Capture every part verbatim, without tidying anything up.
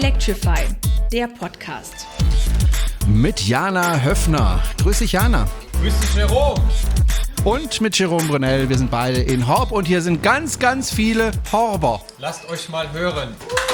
Electrify, der Podcast. Mit Jana Höffner. Grüß dich, Jana. Grüß dich, Jerome. Und mit Jerome Brunel. Wir sind beide in Horb und hier sind ganz, ganz viele Horber. Lasst euch mal hören.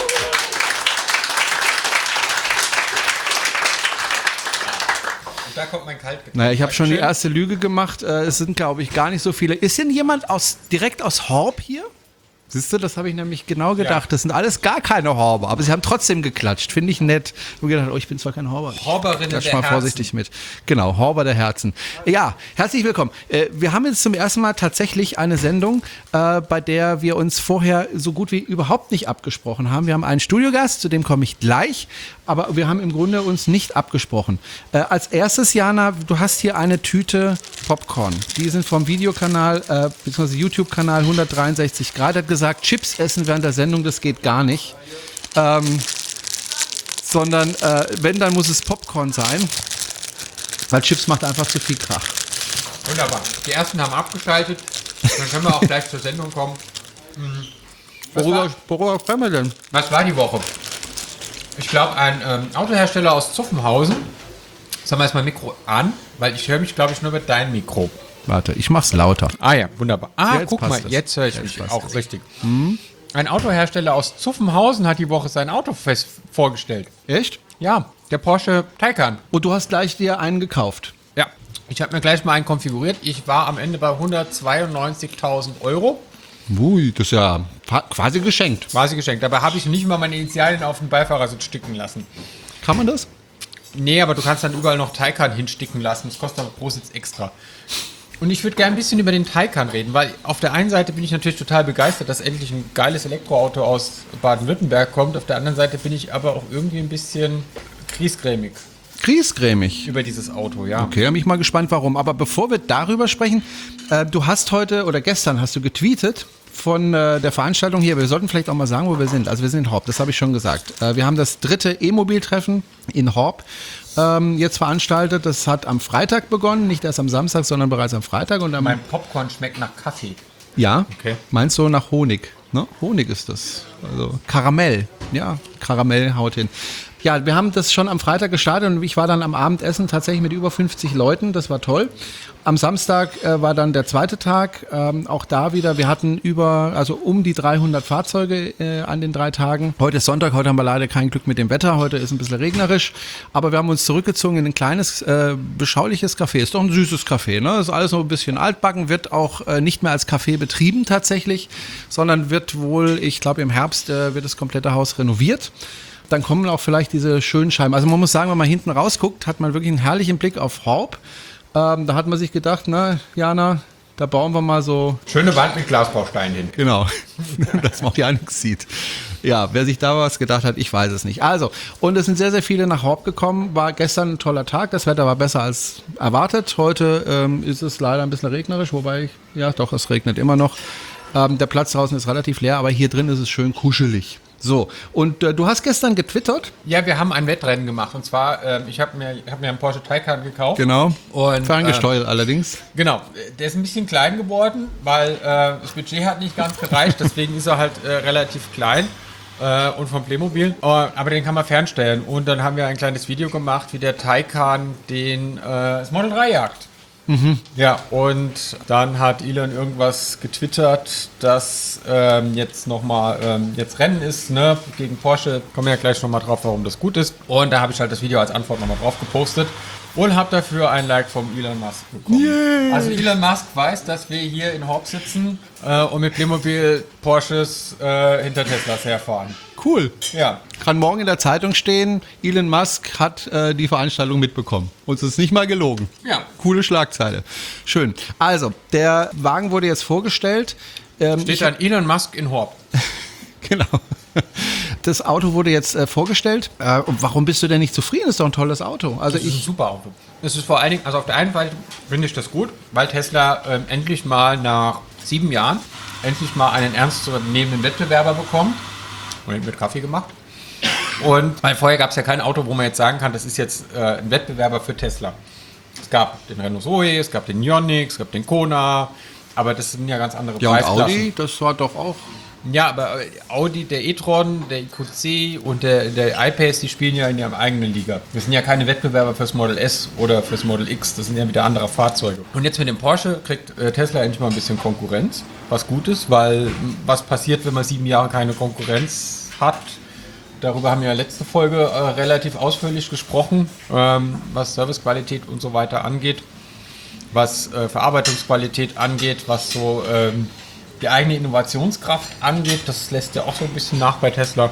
Und da kommt mein Kaltgetränk. Naja, ich habe schon die erste Lüge gemacht. Es sind, glaube ich, gar nicht so viele. Ist denn jemand aus, direkt aus Horb hier? Siehst du, das habe ich nämlich genau gedacht. Ja. Das sind alles gar keine Horber, aber sie haben trotzdem geklatscht. Finde ich nett. Und gedacht, oh, ich bin zwar kein Horber. Horberinnen Klatsch der mal Herzen. vorsichtig mit. Genau, Horber der Herzen. Ja, herzlich willkommen. Äh, wir haben jetzt zum ersten Mal tatsächlich eine Sendung, äh, bei der wir uns vorher so gut wie überhaupt nicht abgesprochen haben. Wir haben einen Studiogast, zu dem komme ich gleich, aber wir haben im Grunde uns nicht abgesprochen. Äh, als erstes, Jana, du hast hier eine Tüte Popcorn. Die sind vom Videokanal, äh, beziehungsweise YouTube-Kanal hundertdreiundsechzig Grad, hat gesagt, Chips essen während der Sendung, das geht gar nicht. Ähm, sondern äh, wenn, dann muss es Popcorn sein, weil Chips macht einfach zu viel Krach. Wunderbar. Die ersten haben abgeschaltet. Dann können wir auch gleich zur Sendung kommen. Mhm. Was, Worüber, war, worüber sprechen wir denn? was war die Woche? Ich glaube, ein ähm, Autohersteller aus Zuffenhausen. Sagen wir erstmal Mikro an, weil ich höre mich, glaube ich, nur mit deinem Mikro. Warte, ich mach's lauter. Ah ja, wunderbar. Ah, Jetzt guck mal, passt es. jetzt höre ich Jetzt mich passt auch es. richtig. Ein Autohersteller aus Zuffenhausen hat die Woche sein Auto fest vorgestellt. Echt? Ja, der Porsche Taycan. Und du hast gleich dir einen gekauft. Ja, ich habe mir gleich mal einen konfiguriert. Ich war am Ende bei hundertzweiundneunzigtausend Euro. Ui, das ist ja fa- quasi geschenkt. Quasi geschenkt. Dabei habe ich nicht mal meine Initialien auf den Beifahrersitz sticken lassen. Kann man das? Nee, aber du kannst dann überall noch Taycan hinsticken lassen. Das kostet aber pro Sitz extra. Und ich würde gerne ein bisschen über den Taycan reden, weil auf der einen Seite bin ich natürlich total begeistert, dass endlich ein geiles Elektroauto aus Baden-Württemberg kommt. Auf der anderen Seite bin ich aber auch irgendwie ein bisschen griesgrämig Griesgrämig. über dieses Auto, ja. Okay, da bin ich mal gespannt, warum. Aber bevor wir darüber sprechen, äh, du hast heute oder gestern hast du getweetet von äh, der Veranstaltung hier. Wir sollten vielleicht auch mal sagen, wo wir sind. Also wir sind in Horb, das habe ich schon gesagt. Äh, wir haben das dritte E-Mobil-Treffen in Horb ähm, jetzt veranstaltet. Das hat am Freitag begonnen, nicht erst am Samstag, sondern bereits am Freitag. Und am, Mein Popcorn schmeckt nach Kaffee. ja, Okay. meinst du nach Honig? Ne? Honig ist das. Also Karamell. Ja, Karamell haut hin. Ja, wir haben das schon am Freitag gestartet und ich war dann am Abendessen tatsächlich mit über fünfzig Leuten. Das war toll. Am Samstag äh, war dann der zweite Tag. Ähm, auch da wieder, wir hatten über, also um die dreihundert Fahrzeuge äh, an den drei Tagen. Heute ist Sonntag, heute haben wir leider kein Glück mit dem Wetter. Heute ist ein bisschen regnerisch. Aber wir haben uns zurückgezogen in ein kleines, äh, beschauliches Café. Ist doch ein süßes Café, ne? Ist alles noch ein bisschen altbacken, wird auch äh, nicht mehr als Café betrieben tatsächlich, sondern wird wohl, ich glaube im Herbst äh, wird das komplette Haus renoviert. Dann kommen auch vielleicht diese schönen Scheiben. Also man muss sagen, wenn man hinten rausguckt, hat man wirklich einen herrlichen Blick auf Horb. Ähm, da hat man sich gedacht, na Jana, da bauen wir mal so... Schöne Wand mit Glasbausteinen hin. Genau, dass man auch ja nichts sieht. Ja, wer sich da was gedacht hat, ich weiß es nicht. Also, und es sind sehr, sehr viele nach Horb gekommen. War gestern ein toller Tag, das Wetter war besser als erwartet. Heute ähm, ist es leider ein bisschen regnerisch, wobei, ja doch, es regnet immer noch. Ähm, der Platz draußen ist relativ leer, aber hier drin ist es schön kuschelig. So, und äh, du hast gestern getwittert. Ja, wir haben ein Wettrennen gemacht. Und zwar, ähm, ich habe mir, hab mir einen Porsche Taycan gekauft. Genau, Und, ferngesteuert allerdings. Genau, der ist ein bisschen klein geworden, weil äh, das Budget hat nicht ganz gereicht, deswegen ist er halt äh, relativ klein äh, und vom Playmobil. Äh, aber den kann man fernsteuern. Und dann haben wir ein kleines Video gemacht, wie der Taycan den, äh, das Model drei jagt. Mhm. Ja, und dann hat Elon irgendwas getwittert, dass ähm, jetzt nochmal ähm, jetzt Rennen ist, ne, gegen Porsche. Kommen wir ja gleich nochmal drauf, warum das gut ist. Und da habe ich halt das Video als Antwort nochmal drauf gepostet und habe dafür ein Like vom Elon Musk bekommen. Yeah. Also Elon Musk weiß, dass wir hier in Horb sitzen äh, und mit Playmobil Porsches äh, hinter Teslas herfahren. Cool. Ja. Kann morgen in der Zeitung stehen, Elon Musk hat äh, die Veranstaltung mitbekommen. Uns ist nicht mal gelogen. Ja. Coole Schlagzeile. Schön. Also, der Wagen wurde jetzt vorgestellt. Ähm, Steht dann Elon Musk in Horb. Genau. Das Auto wurde jetzt äh, vorgestellt. Äh, und warum bist du denn nicht zufrieden? Das ist doch ein tolles Auto. Also Das ist ein ich, super Auto. Es ist vor allen Dingen, also auf der einen Seite finde ich das gut, weil Tesla ähm, endlich mal nach sieben Jahren endlich mal einen ernstzunehmenden Wettbewerber bekommt. Und mit Kaffee gemacht. Und weil vorher gab es ja kein Auto, wo man jetzt sagen kann, das ist jetzt äh, ein Wettbewerber für Tesla. Es gab den Renault Zoe, es gab den Ioniq, es gab den Kona, aber das sind ja ganz andere ja, und Preisklassen. Audi, das war doch auch Ja, aber Audi, der e-tron, der I Q C und der, der I-Pace, die spielen ja in ihrem eigenen Liga. Wir sind ja keine Wettbewerber fürs Model S oder fürs Model X, das sind ja wieder andere Fahrzeuge. Und jetzt mit dem Porsche kriegt äh, Tesla endlich mal ein bisschen Konkurrenz, was gut ist, weil was passiert, wenn man sieben Jahre keine Konkurrenz hat? Darüber haben wir ja letzte Folge äh, relativ ausführlich gesprochen, ähm, was Servicequalität und so weiter angeht, was äh, Verarbeitungsqualität angeht, was so ähm, die eigene Innovationskraft angeht. Das lässt ja auch so ein bisschen nach bei Tesla.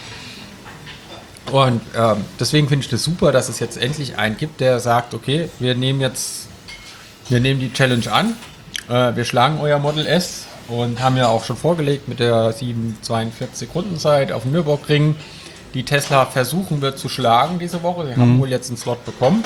Und ähm, deswegen finde ich das super, dass es jetzt endlich einen gibt, der sagt, okay, wir nehmen jetzt, wir nehmen die Challenge an, äh, wir schlagen euer Model S und haben ja auch schon vorgelegt mit der sieben Komma zweiundvierzig Rundenzeit auf dem Nürburgring, die Tesla versuchen wird zu schlagen diese Woche. Sie haben wohl jetzt einen Slot bekommen,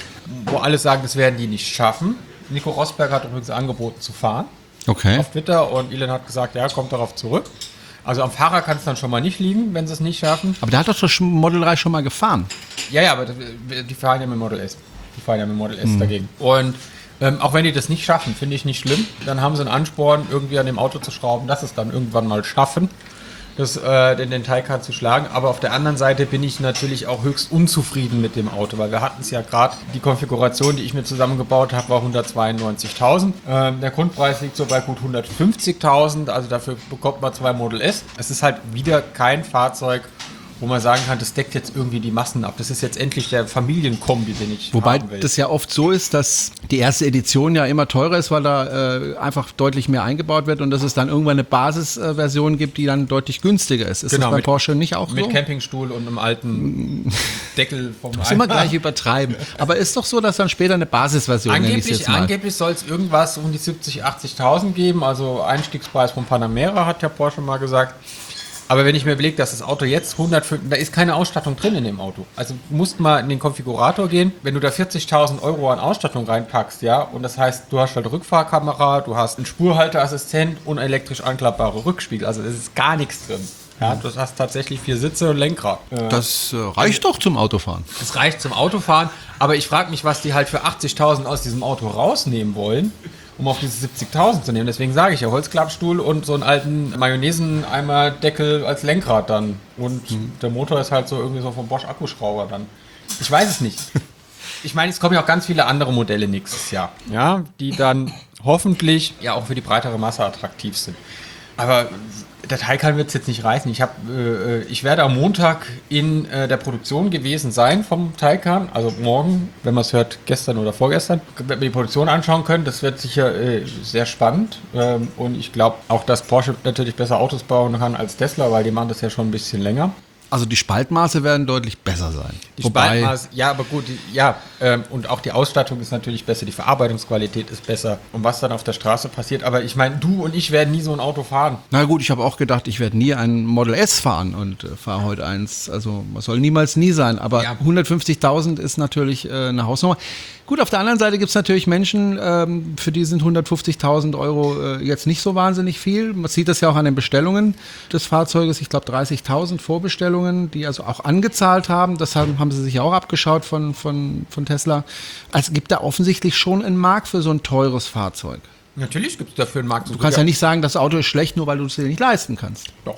wo alle sagen, das werden die nicht schaffen. Nico Rosberg hat übrigens angeboten zu fahren. Okay. Auf Twitter und Elon hat gesagt, ja, kommt darauf zurück. Also am Fahrer kann es dann schon mal nicht liegen, wenn sie es nicht schaffen. Aber der hat doch schon Model drei schon mal gefahren. Ja, ja, aber die fahren ja mit Model S. Die fahren ja mit Model S mhm. dagegen. Und ähm, auch wenn die das nicht schaffen, finde ich nicht schlimm. Dann haben sie einen Ansporn, irgendwie an dem Auto zu schrauben, dass es dann irgendwann mal schaffen, das, äh, den, den Taycan zu schlagen. Aber auf der anderen Seite bin ich natürlich auch höchst unzufrieden mit dem Auto, weil wir hatten es ja gerade, die Konfiguration, die ich mir zusammengebaut habe, war hundertzweiundneunzigtausend. Ähm, der Grundpreis liegt so bei gut hundertfünfzigtausend, also dafür bekommt man zwei Model S. Es ist halt wieder kein Fahrzeug, wo man sagen kann, das deckt jetzt irgendwie die Massen ab. Das ist jetzt endlich der Familienkombi, den ich Wobei haben will. das ja oft so ist, dass die erste Edition ja immer teurer ist, weil da äh, einfach deutlich mehr eingebaut wird und dass es dann irgendwann eine Basisversion äh, gibt, die dann deutlich günstiger ist. Ist genau, das bei mit, Porsche nicht auch mit so? Mit Campingstuhl und einem alten Deckel vom Das immer gleich übertreiben. Aber ist doch so, dass dann später eine Basisversion, angeblich, jetzt mal. Angeblich soll es irgendwas um die siebzig, achtzigtausend geben, also Einstiegspreis vom Panamera, hat ja Porsche mal gesagt. Aber wenn ich mir überlege, dass das Auto jetzt hundertfünf, da ist keine Ausstattung drin in dem Auto. Also du musst mal in den Konfigurator gehen. Wenn du da vierzigtausend Euro an Ausstattung reinpackst, ja, und das heißt, du hast halt Rückfahrkamera, du hast einen Spurhalteassistent und elektrisch anklappbare Rückspiegel. Also es ist gar nichts drin. Ja, du hast tatsächlich vier Sitze und Lenkrad. Das äh, reicht doch zum Autofahren. Das reicht zum Autofahren, aber ich frage mich, was die halt für achtzigtausend aus diesem Auto rausnehmen wollen, um auf diese siebzigtausend zu nehmen. Deswegen sage ich ja, Holzklappstuhl und so einen alten Mayonnaise-Eimer-Deckel als Lenkrad dann. Und mhm. der Motor ist halt so irgendwie so vom Bosch Akkuschrauber dann. Ich weiß es nicht. Ich meine, es kommen ja auch ganz viele andere Modelle nächstes Jahr, ja, die dann hoffentlich ja auch für die breitere Masse attraktiv sind. Aber der Taycan wird es jetzt nicht reißen. Ich, hab, äh, ich werde am Montag in äh, der Produktion gewesen sein vom Taycan, also morgen, wenn man es hört, gestern oder vorgestern, wenn wir die Produktion anschauen können. Das wird sicher äh, sehr spannend. Ähm, und ich glaube auch, dass Porsche natürlich besser Autos bauen kann als Tesla, weil die machen das ja schon ein bisschen länger. Also die Spaltmaße werden deutlich besser sein. Die Wobei, Spaltmaße, ja, aber gut, die, ja, ähm, und auch die Ausstattung ist natürlich besser, die Verarbeitungsqualität ist besser und was dann auf der Straße passiert. Aber ich meine, du und ich werden nie so ein Auto fahren. Na gut, ich habe auch gedacht, ich werde nie ein Model S fahren und äh, fahre heute eins. Also es soll niemals nie sein, aber ja. hundertfünfzigtausend ist natürlich äh, eine Hausnummer. Gut, auf der anderen Seite gibt es natürlich Menschen, ähm, für die sind hundertfünfzigtausend Euro äh, jetzt nicht so wahnsinnig viel. Man sieht das ja auch an den Bestellungen des Fahrzeuges. Ich glaube dreißigtausend Vorbestellungen, die also auch angezahlt haben. Das haben, haben sie sich auch abgeschaut von, von, von Tesla. Also gibt da offensichtlich schon einen Markt für so ein teures Fahrzeug. Natürlich gibt es dafür einen Markt. Du kannst ja nicht sagen, das Auto ist schlecht, nur weil du es dir nicht leisten kannst. Doch.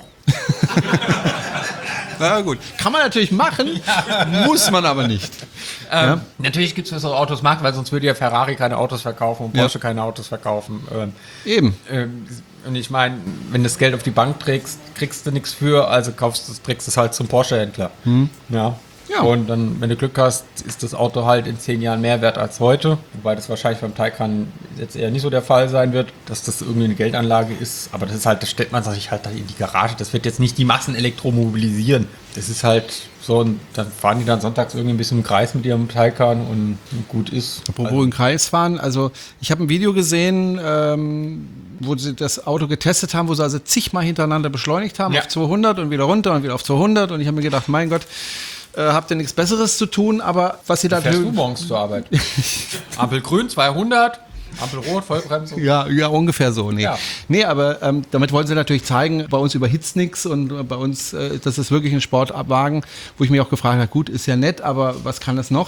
Na gut, kann man natürlich machen, ja. Muss man aber nicht. Ähm, ja? Natürlich gibt es für so Autos Markt, weil sonst würde ja Ferrari keine Autos verkaufen und Porsche ja. keine Autos verkaufen. Ähm, Eben. Ähm, und ich meine, wenn du das Geld auf die Bank trägst, kriegst du nichts für, also kaufst du, trägst es halt zum Porsche-Händler. Hm. Ja. Ja. Und dann, wenn du Glück hast, ist das Auto halt in zehn Jahren mehr wert als heute. Wobei das wahrscheinlich beim Taycan jetzt eher nicht so der Fall sein wird, dass das irgendwie eine Geldanlage ist. Aber das ist halt, das stellt man sich halt in die Garage. Das wird jetzt nicht die Massen elektromobilisieren. Das ist halt so, und dann fahren die dann sonntags irgendwie ein bisschen im Kreis mit ihrem Taycan und gut ist. Apropos also, im Kreis fahren, also ich habe ein Video gesehen, ähm, wo sie das Auto getestet haben, wo sie also zigmal hintereinander beschleunigt haben, ja. auf zweihundert und wieder runter und wieder auf zweihundert. Und ich habe mir gedacht, mein Gott, Äh, habt ihr nichts Besseres zu tun, aber was ihr da... Fährst du morgens zur Arbeit? Ampel grün, zweihundert, Ampel rot, Vollbremsung. Ja, ja, ungefähr so. Nee, ja. nee aber ähm, damit wollen sie natürlich zeigen, bei uns überhitzt nichts und äh, bei uns, äh, das ist wirklich ein Sportwagen, wo ich mich auch gefragt habe, gut, ist ja nett, aber was kann es noch?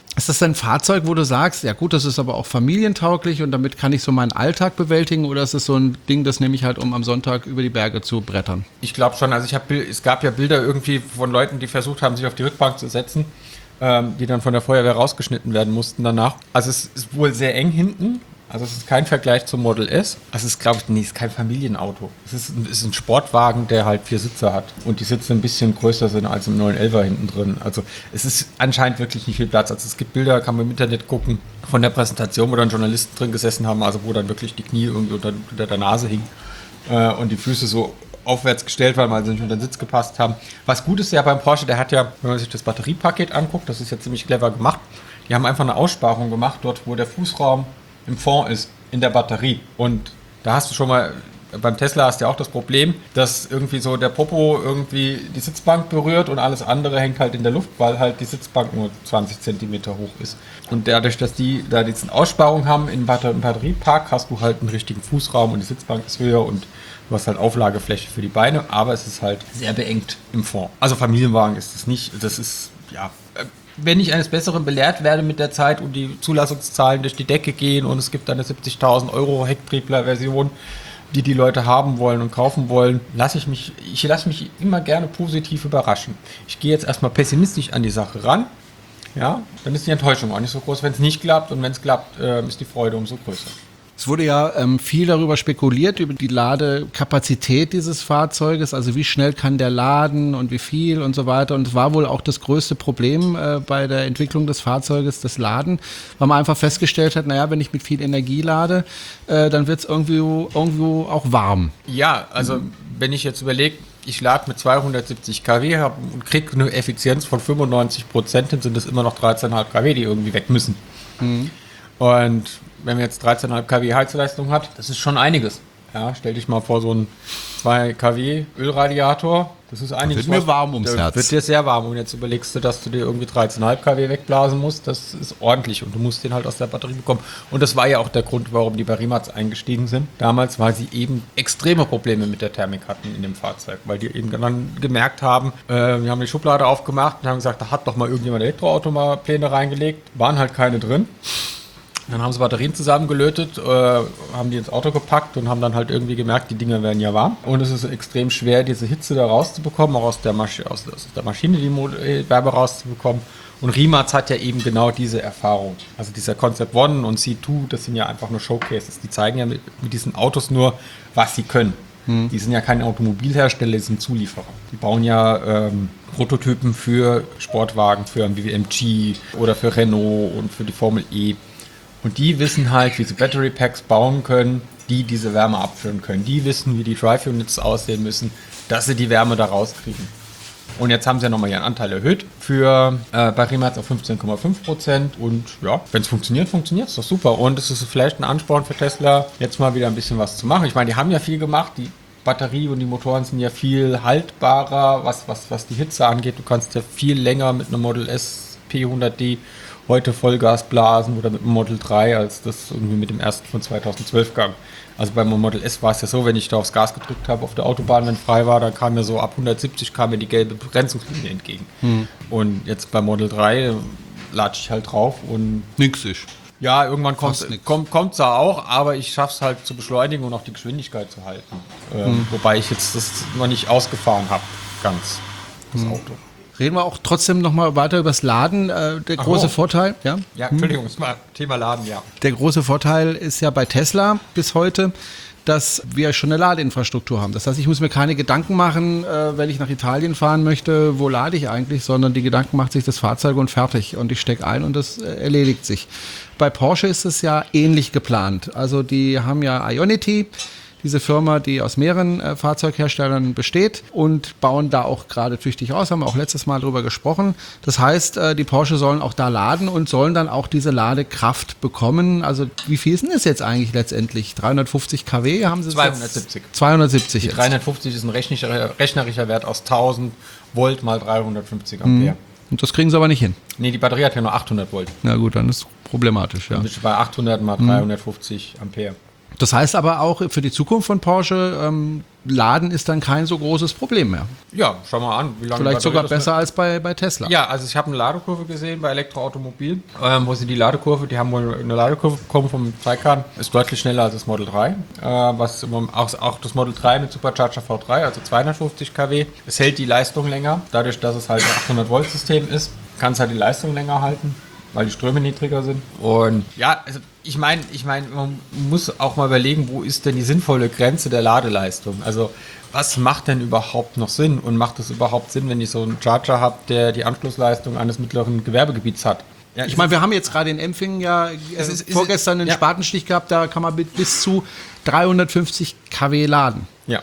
Ist das ein Fahrzeug, wo du sagst, ja gut, das ist aber auch familientauglich und damit kann ich so meinen Alltag bewältigen, oder ist es so ein Ding, das nehme ich halt, um am Sonntag über die Berge zu brettern? Ich glaube schon, also ich habe, es gab ja Bilder irgendwie von Leuten, die versucht haben, sich auf die Rückbank zu setzen, ähm, die dann von der Feuerwehr rausgeschnitten werden mussten danach. Also es ist wohl sehr eng hinten. Also es ist kein Vergleich zum Model S. Also es ist, glaube ich, nee, es ist kein Familienauto. Es ist, es ist ein Sportwagen, der halt vier Sitze hat. Und die Sitze ein bisschen größer sind als im neun elfer hinten drin. Also es ist anscheinend wirklich nicht viel Platz. Also es gibt Bilder, kann man im Internet gucken, von der Präsentation, wo dann Journalisten drin gesessen haben, also wo dann wirklich die Knie irgendwie unter, unter der Nase hingen äh, und die Füße so aufwärts gestellt waren, weil sie nicht unter den Sitz gepasst haben. Was gut ist ja beim Porsche, der hat ja, wenn man sich das Batteriepaket anguckt, das ist ja ziemlich clever gemacht, die haben einfach eine Aussparung gemacht, dort wo der Fußraum im Fond ist, in der Batterie. Und da hast du schon mal, beim Tesla hast du ja auch das Problem, dass irgendwie so der Popo irgendwie die Sitzbank berührt und alles andere hängt halt in der Luft, weil halt die Sitzbank nur zwanzig Zentimeter hoch ist. Und dadurch, dass die da diese Aussparung haben im Batteriepark, hast du halt einen richtigen Fußraum und die Sitzbank ist höher und du hast halt Auflagefläche für die Beine, aber es ist halt sehr beengt im Fond. Also Familienwagen ist es nicht, das ist, ja... Wenn ich eines Besseren belehrt werde mit der Zeit und die Zulassungszahlen durch die Decke gehen und es gibt eine siebzigtausend Euro Hecktriebler-Version, die die Leute haben wollen und kaufen wollen, lasse ich mich, ich lasse mich immer gerne positiv überraschen. Ich gehe jetzt erstmal pessimistisch an die Sache ran, ja, dann ist die Enttäuschung auch nicht so groß, wenn es nicht klappt, und wenn es klappt, äh, ist die Freude umso größer. Es wurde ja ähm, viel darüber spekuliert, über die Ladekapazität dieses Fahrzeuges, also wie schnell kann der laden und wie viel und so weiter. Und es war wohl auch das größte Problem äh, bei der Entwicklung des Fahrzeuges, das Laden, weil man einfach festgestellt hat, naja, wenn ich mit viel Energie lade, äh, dann wird es irgendwie irgendwo auch warm. Ja, also mhm. wenn ich jetzt überlege, ich lade mit zweihundertsiebzig Kilowatt hab und kriege eine Effizienz von fünfundneunzig Prozent, dann sind es immer noch dreizehn Komma fünf Kilowatt, die irgendwie weg müssen. Mhm. Und wenn man jetzt dreizehn Komma fünf Kilowatt Heizleistung hat, das ist schon einiges. Ja, stell dich mal vor, so ein zwei Kilowatt Ölradiator, das ist einiges. Das wird mir warm ums Herz. Wird dir sehr warm, und jetzt überlegst du, dass du dir irgendwie dreizehn Komma fünf Kilowatt wegblasen musst, das ist ordentlich, und du musst den halt aus der Batterie bekommen. Und das war ja auch der Grund, warum die bei Rimac eingestiegen sind damals, weil sie eben extreme Probleme mit der Thermik hatten in dem Fahrzeug, weil die eben dann gemerkt haben, äh, wir haben die Schublade aufgemacht und haben gesagt, da hat doch mal irgendjemand Elektroautomapläne reingelegt, waren halt keine drin. Dann haben sie Batterien zusammengelötet, äh, haben die ins Auto gepackt und haben dann halt irgendwie gemerkt, die Dinger werden ja warm. Und es ist extrem schwer, diese Hitze da rauszubekommen, auch aus der, Masch- aus, aus der Maschine die Mo- Wärme rauszubekommen. Und Rimac hat ja eben genau diese Erfahrung. Also dieser Concept One und C zwei, das sind ja einfach nur Showcases. Die zeigen ja mit, mit diesen Autos nur, was sie können. Hm. Die sind ja kein Automobilhersteller, die sind Zulieferer. Die bauen ja ähm, Prototypen für Sportwagen, für B M G oder für Renault und für die Formel E. Und die wissen halt, wie sie Battery Packs bauen können, die diese Wärme abführen können. Die wissen, wie die Drive Units aussehen müssen, dass sie die Wärme da rauskriegen. Und jetzt haben sie ja nochmal ihren Anteil erhöht für äh, bei Rimac auf fünfzehn Komma fünf Prozent. Und ja, wenn es funktioniert, funktioniert es doch super. Und es ist vielleicht ein Ansporn für Tesla, jetzt mal wieder ein bisschen was zu machen. Ich meine, die haben ja viel gemacht. Die Batterie und die Motoren sind ja viel haltbarer, was, was, was die Hitze angeht. Du kannst ja viel länger mit einem Model S P hundert D heute Vollgas blasen oder mit dem Model drei, als das irgendwie mit dem ersten von zweitausendzwölf kam. Also beim Model S war es ja so, wenn ich da aufs Gas gedrückt habe auf der Autobahn, wenn frei war, dann kam mir so ab hundertsiebzig kam mir die gelbe Begrenzungslinie entgegen. Hm. Und jetzt beim Model drei latsche ich halt drauf und nix ist. Ja, irgendwann kommt kommt kommt's da auch, aber ich schaffe es halt zu beschleunigen und auch die Geschwindigkeit zu halten. Ähm, hm. Wobei ich jetzt das noch nicht ausgefahren habe, ganz, das hm. Auto. Reden wir auch trotzdem nochmal weiter über das Laden. Äh, der große oh. Vorteil, ja? Ja, Entschuldigung, das war Thema Laden, ja. Der große Vorteil ist ja bei Tesla bis heute, dass wir schon eine Ladeinfrastruktur haben. Das heißt, ich muss mir keine Gedanken machen, äh, wenn ich nach Italien fahren möchte, wo lade ich eigentlich, sondern die Gedanken macht sich das Fahrzeug und fertig. Und ich stecke ein und das äh, erledigt sich. Bei Porsche ist es ja ähnlich geplant. Also die haben ja Ionity, diese Firma, die aus mehreren äh, Fahrzeugherstellern besteht, und bauen da auch gerade tüchtig aus, haben wir auch letztes Mal drüber gesprochen. Das heißt, äh, die Porsche sollen auch da laden und sollen dann auch diese Ladekraft bekommen. Also wie viel ist denn das jetzt eigentlich letztendlich? dreihundertfünfzig Kilowatt haben sie zweihundertsiebzig. Jetzt? zweihundertsiebzig Die jetzt. dreihundertfünfzig ist ein rechnerischer, rechnerischer Wert aus tausend Volt mal dreihundertfünfzig Ampere. Mhm. Und das kriegen sie aber nicht hin. Nee, die Batterie hat ja nur achthundert Volt. Na gut, dann ist es problematisch, ja. Und bei achthundert mal dreihundertfünfzig mhm. Ampere. Das heißt aber auch für die Zukunft von Porsche, ähm, Laden ist dann kein so großes Problem mehr. Ja, schau mal an, wie lange Vielleicht die sogar Batterie das besser als bei, bei Tesla. Ja, also ich habe eine Ladekurve gesehen bei Elektroautomobil, ähm, wo sie die Ladekurve, die haben wohl eine Ladekurve bekommen vom Taycan, ist deutlich schneller als das Model drei, äh, was im Moment- auch, auch das Model drei mit Supercharger V drei, also zweihundertfünfzig Kilowatt. Es hält die Leistung länger, dadurch, dass es halt ein achthundert Volt System ist, kann es halt die Leistung länger halten, weil die Ströme niedriger sind. Und ja, also ich meine, ich meine, man muss auch mal überlegen, wo ist denn die sinnvolle Grenze der Ladeleistung? Also was macht denn überhaupt noch Sinn? Und macht es überhaupt Sinn, wenn ich so einen Charger habe, der die Anschlussleistung eines mittleren Gewerbegebiets hat? Ja, Ich meine, wir haben jetzt gerade in Empfingen ja äh, Es ist- es ist- vorgestern einen ja. Spatenstich gehabt, da kann man mit bis zu dreihundertfünfzig Kilowatt laden. Ja.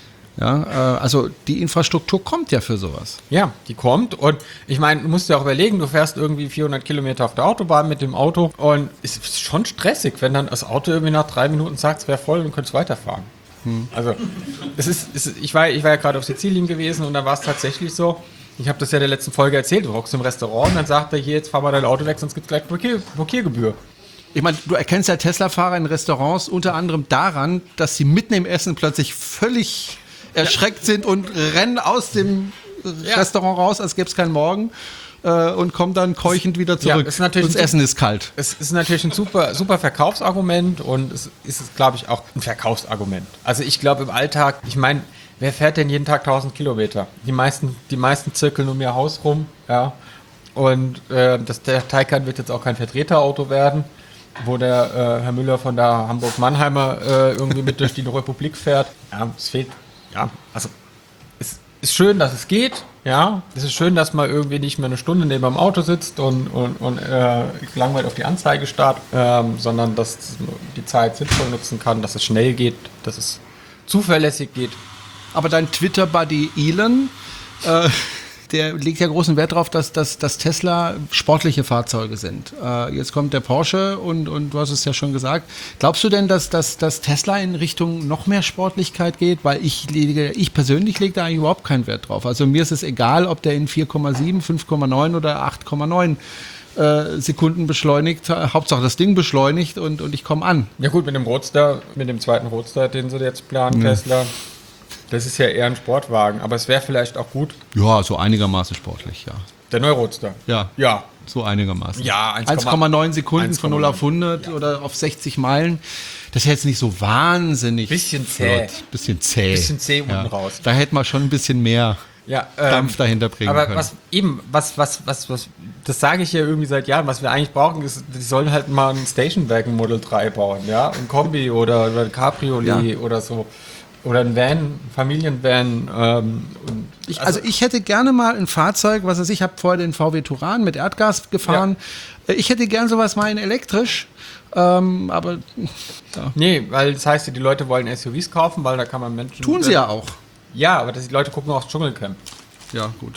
Ja, äh, also die Infrastruktur kommt ja für sowas. Ja, die kommt und ich meine, du musst dir auch überlegen, du fährst irgendwie vierhundert Kilometer auf der Autobahn mit dem Auto und es ist schon stressig, wenn dann das Auto irgendwie nach drei Minuten sagt, es wäre voll und du könntest weiterfahren. Hm. Also, es ist, es ist, ich, war, ich war ja gerade auf Sizilien gewesen und da war es tatsächlich so, ich habe das ja in der letzten Folge erzählt, du hockst im Restaurant und dann sagt er, hier, jetzt fahr mal dein Auto weg, sonst gibt es gleich Blockier, Blockiergebühr. Ich meine, du erkennst ja Tesla-Fahrer in Restaurants unter anderem daran, dass sie mitten im Essen plötzlich völlig erschreckt sind und rennen aus dem Ja. Restaurant raus, als gäbe es keinen Morgen äh, und kommen dann keuchend wieder Ja, zurück. ist natürlich und das ein- Essen ist kalt. Es ist natürlich ein super, super Verkaufsargument und es ist, glaube ich, auch ein Verkaufsargument. Also ich glaube im Alltag, ich meine, wer fährt denn jeden Tag tausend Kilometer? Die meisten, die meisten zirkeln um ihr Haus rum, ja. Und äh, das, der Taycan wird jetzt auch kein Vertreterauto werden, wo der äh, Herr Müller von der Hamburg-Mannheimer äh, irgendwie mit durch die Republik fährt. Ja, es fehlt, ja, also es ist schön, dass es geht, ja. Es ist schön, dass man irgendwie nicht mehr eine Stunde neben dem Auto sitzt und, und, und äh, langweilig auf die Anzeige starrt, ähm, sondern dass die Zeit sinnvoll nutzen kann, dass es schnell geht, dass es zuverlässig geht. Aber dein Twitter-Buddy Elon, äh, der legt ja großen Wert darauf, dass, dass, dass Tesla sportliche Fahrzeuge sind. Äh, jetzt kommt der Porsche und, und du hast es ja schon gesagt. Glaubst du denn, dass, dass, dass Tesla in Richtung noch mehr Sportlichkeit geht? Weil ich, lege, ich persönlich lege da eigentlich überhaupt keinen Wert drauf. Also mir ist es egal, ob der in vier Komma sieben, fünf Komma neun oder acht Komma neun äh, Sekunden beschleunigt. Hauptsache das Ding beschleunigt und, und ich komme an. Ja gut, mit dem Roadster, mit dem zweiten Roadster, den sie jetzt planen, Tesla, das ist ja eher ein Sportwagen, aber es wäre vielleicht auch gut, Ja, so einigermaßen sportlich, ja. der neue Roadster. Ja. Ja. So einigermaßen. Ja, eins eins Komma neun Sekunden eins von Komma null neun. auf hundert oder auf sechzig Meilen. Das ist jetzt nicht so wahnsinnig. Bisschen zäh. flott. Bisschen zäh. Bisschen zäh unten raus. Da hätte man schon ein bisschen mehr Ja, ähm, Dampf dahinter bringen aber können. was eben, was, was, was, was, das sage ich ja irgendwie seit Jahren, was wir eigentlich brauchen, ist, die sollen halt mal ein Stationwagen Model drei bauen, ja, ein Kombi oder, oder ein Cabriolet Ja. oder so. Oder ein Van, ein Familienvan. Ähm, und Ich, also ich hätte gerne mal ein Fahrzeug, was weiß ich, ich habe vorher den V W Touran mit Erdgas gefahren. Äh, Ich hätte gern sowas mal in elektrisch. Ähm, aber ja. nee, weil das heißt ja, die Leute wollen S U Vs kaufen, weil da kann man Menschen... Tun sie ja auch. Ja, aber das, die Leute gucken auch aufs Dschungelcamp. Ja, gut.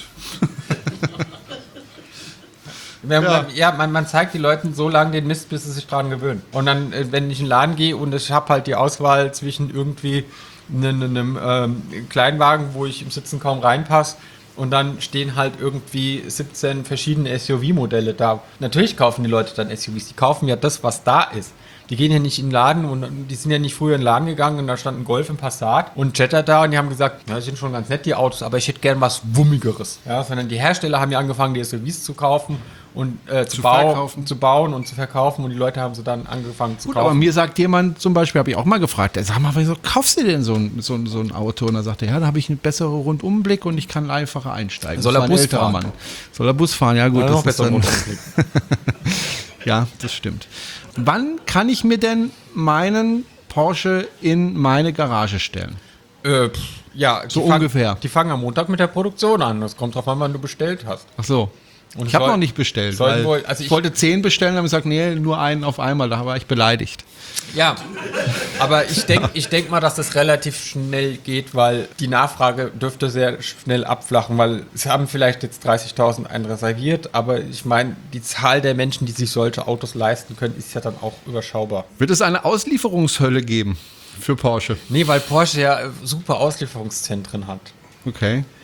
Ja, Ja. man, ja man, man zeigt die Leuten so lange den Mist, bis sie sich dran gewöhnen. Und dann, äh, wenn ich in den Laden gehe und ich habe halt die Auswahl zwischen irgendwie einem, einem ähm, Kleinwagen, wo ich im Sitzen kaum reinpasse, und dann stehen halt irgendwie siebzehn verschiedene S U V-Modelle da. Natürlich kaufen die Leute dann S U Vs. Die kaufen ja das, was da ist. Die gehen ja nicht in den Laden und die sind ja nicht früher in den Laden gegangen und da stand ein Golf im Passat und Jetta da und die haben gesagt, ja, das sind schon ganz nett, die Autos, aber ich hätte gern was Wummigeres. Ja, sondern die Hersteller haben ja angefangen, die S U Vs zu kaufen und äh, zu, Zu bauen, verkaufen. zu bauen und zu verkaufen und die Leute haben sie dann angefangen zu Gut, kaufen. aber mir sagt jemand, zum Beispiel habe ich auch mal gefragt, sag mal, wieso kaufst du denn so ein, so ein, so ein Auto? Und er sagte, ja, da habe ich einen besseren Rundumblick und ich kann einfacher einsteigen. Soll Das er war ein Bus älterer fahren? Mann. Soll er Bus fahren? Ja gut, Ja, das noch ist besser dann, Rundumblick. ja, das stimmt. Wann kann ich mir denn meinen Porsche in meine Garage stellen? Äh, pff, ja, So die fang- ungefähr. Die fangen am Montag mit der Produktion an. Das kommt drauf an, wann du bestellt hast. Ach so. Und Ich habe soll- noch nicht bestellt, sollen weil wohl- also ich, ich- wollte zehn bestellen, haben gesagt, nee, nur einen auf einmal, da war ich beleidigt. Ja, aber ich denke ich denk mal, dass das relativ schnell geht, weil die Nachfrage dürfte sehr schnell abflachen, weil es haben vielleicht jetzt dreißigtausend einen reserviert, aber ich meine, die Zahl der Menschen, die sich solche Autos leisten können, ist ja dann auch überschaubar. Wird es eine Auslieferungshölle geben für Porsche? Nee, weil Porsche ja äh, super Auslieferungszentren hat. Okay.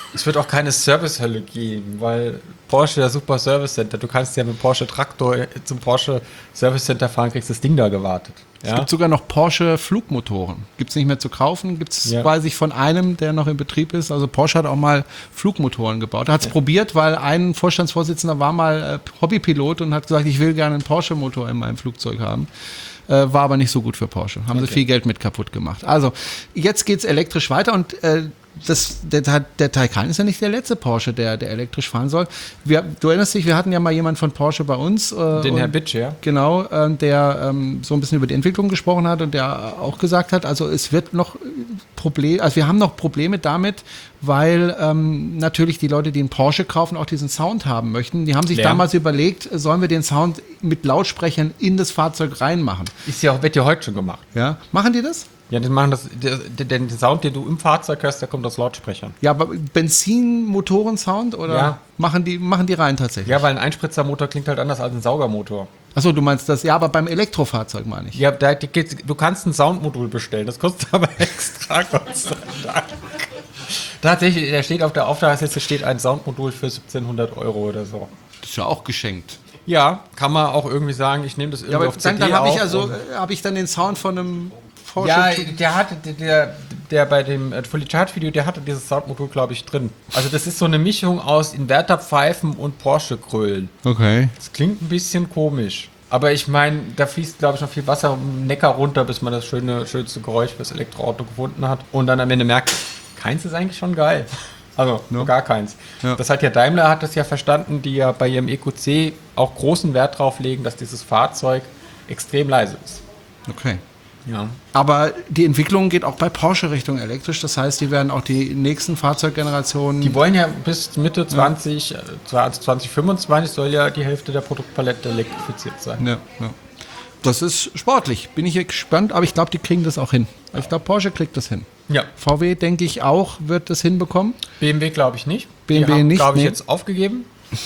Es wird auch keine Servicehölle geben, weil Porsche ja super Service Center. Du kannst ja mit Porsche Traktor zum Porsche Service Center fahren, kriegst das Ding da gewartet. Es Ja? gibt sogar noch Porsche Flugmotoren. Gibt es nicht mehr zu kaufen. Gibt es, Ja. weiß ich, von einem, der noch in Betrieb ist. Also Porsche hat auch mal Flugmotoren gebaut. Er hat es probiert, weil ein Vorstandsvorsitzender war mal äh, Hobbypilot und hat gesagt, ich will gerne einen Porsche-Motor in meinem Flugzeug haben. Äh, war aber nicht so gut für Porsche. Haben Okay. sie viel Geld mit kaputt gemacht. Also, jetzt geht's elektrisch weiter und äh, das, der, der Taycan ist ja nicht der letzte Porsche, der, der elektrisch fahren soll. Wir, du erinnerst dich, wir hatten ja mal jemanden von Porsche bei uns. Äh, Den und- Herr Bitsch, ja? Genau, äh, der ähm, so ein bisschen über die Entwicklung gesprochen hat und der auch gesagt hat, also es wird noch Probleme, also wir haben noch Probleme damit, weil ähm, natürlich die Leute, die einen Porsche kaufen, auch diesen Sound haben möchten. Die haben sich Lärm. damals überlegt, sollen wir den Sound mit Lautsprechern in das Fahrzeug reinmachen? Ist ja, wird ja heute schon gemacht. Ja, machen die das? Ja, die machen das, der, der, den Sound, den du im Fahrzeug hörst, der kommt aus Lautsprechern. Ja, aber Benzinmotoren-Sound oder Ja. machen die machen die rein tatsächlich? Ja, weil ein Einspritzermotor klingt halt anders als ein Saugermotor. Achso, du meinst das? Ja, aber beim Elektrofahrzeug meine ich. Ja, da, die geht's- du kannst ein Soundmodul bestellen, das kostet aber extra, Gott sei Dank. Tatsächlich, da steht auf der Auftragsliste steht ein Soundmodul für siebzehnhundert Euro oder so. Das ist ja auch geschenkt. Ja, kann man auch irgendwie sagen, ich nehme das irgendwie Ja, aber auf C dann, D dann habe ich auf also und- äh, habe ich dann den Sound von einem Porsche. Ja, der hatte, der, der, der bei dem äh, Fully Charged Video, der hatte dieses Soundmodul, glaube ich, drin. Also das ist so eine Mischung aus Inverterpfeifen und Porsche-Krölen. Okay. Das klingt ein bisschen komisch. Aber ich meine, da fließt, glaube ich, noch viel Wasser im Neckar runter, bis man das schöne, schönste Geräusch fürs Elektroauto gefunden hat. Und dann am Ende merkt, keins ist eigentlich schon geil. Also, nur gar keins. Ja. Das hat ja Daimler hat das ja verstanden, die ja bei ihrem E Q C auch großen Wert drauf legen, dass dieses Fahrzeug extrem leise ist. Okay. Ja. Aber die Entwicklung geht auch bei Porsche Richtung elektrisch. Das heißt, die werden auch die nächsten Fahrzeuggenerationen. Die wollen ja bis Mitte zwanzig, äh, zwanzig fünfundzwanzig soll ja die Hälfte der Produktpalette elektrifiziert sein. ja, ja. Das ist sportlich. Bin ich gespannt, aber ich glaube, die kriegen das auch hin. Ich glaube, Porsche kriegt das hin. Ja. V W, denke ich, auch wird das hinbekommen. B M W glaube ich nicht. B M W die haben, nicht, glaube ich, nee. jetzt aufgegeben.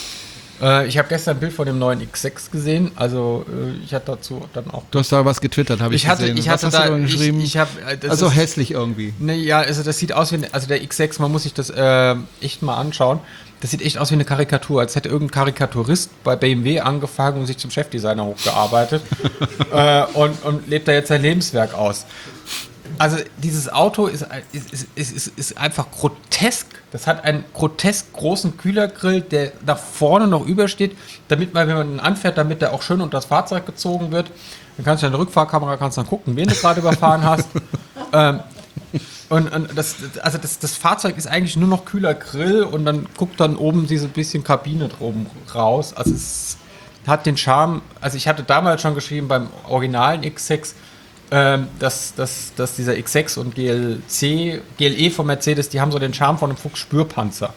äh, ich habe gestern ein Bild von dem neuen X sechs gesehen. Also äh, ich hatte dazu dann auch... Du hast da was getwittert, habe ich, Ich hatte, gesehen. ich Was hatte hast da... du denn Ich, geschrieben? ich hab, äh, das also ist, hässlich irgendwie. ne, ja, also das sieht aus wie... Also der X sechs, man muss sich das äh, echt mal anschauen. Das sieht echt aus wie eine Karikatur, als hätte irgendein Karikaturist bei B M W angefangen und sich zum Chefdesigner hochgearbeitet äh, und, und lebt da jetzt sein Lebenswerk aus. Also dieses Auto ist, ist, ist, ist, ist, ist einfach grotesk. Das hat einen grotesk großen Kühlergrill, der nach vorne noch übersteht, damit man, wenn man ihn anfährt, damit der auch schön unter das Fahrzeug gezogen wird. Dann kannst du in der Rückfahrkamera kannst dann gucken, wen du gerade überfahren hast. ähm, Und, und das, also das, das Fahrzeug ist eigentlich nur noch kühler Grill und dann guckt dann oben diese bisschen Kabine drum raus. Also es hat den Charme, also ich hatte damals schon geschrieben beim originalen X sechs, ähm, dass, dass, dass dieser X sechs und G L C, G L E von Mercedes, die haben so den Charme von einem Fuchs-Spürpanzer.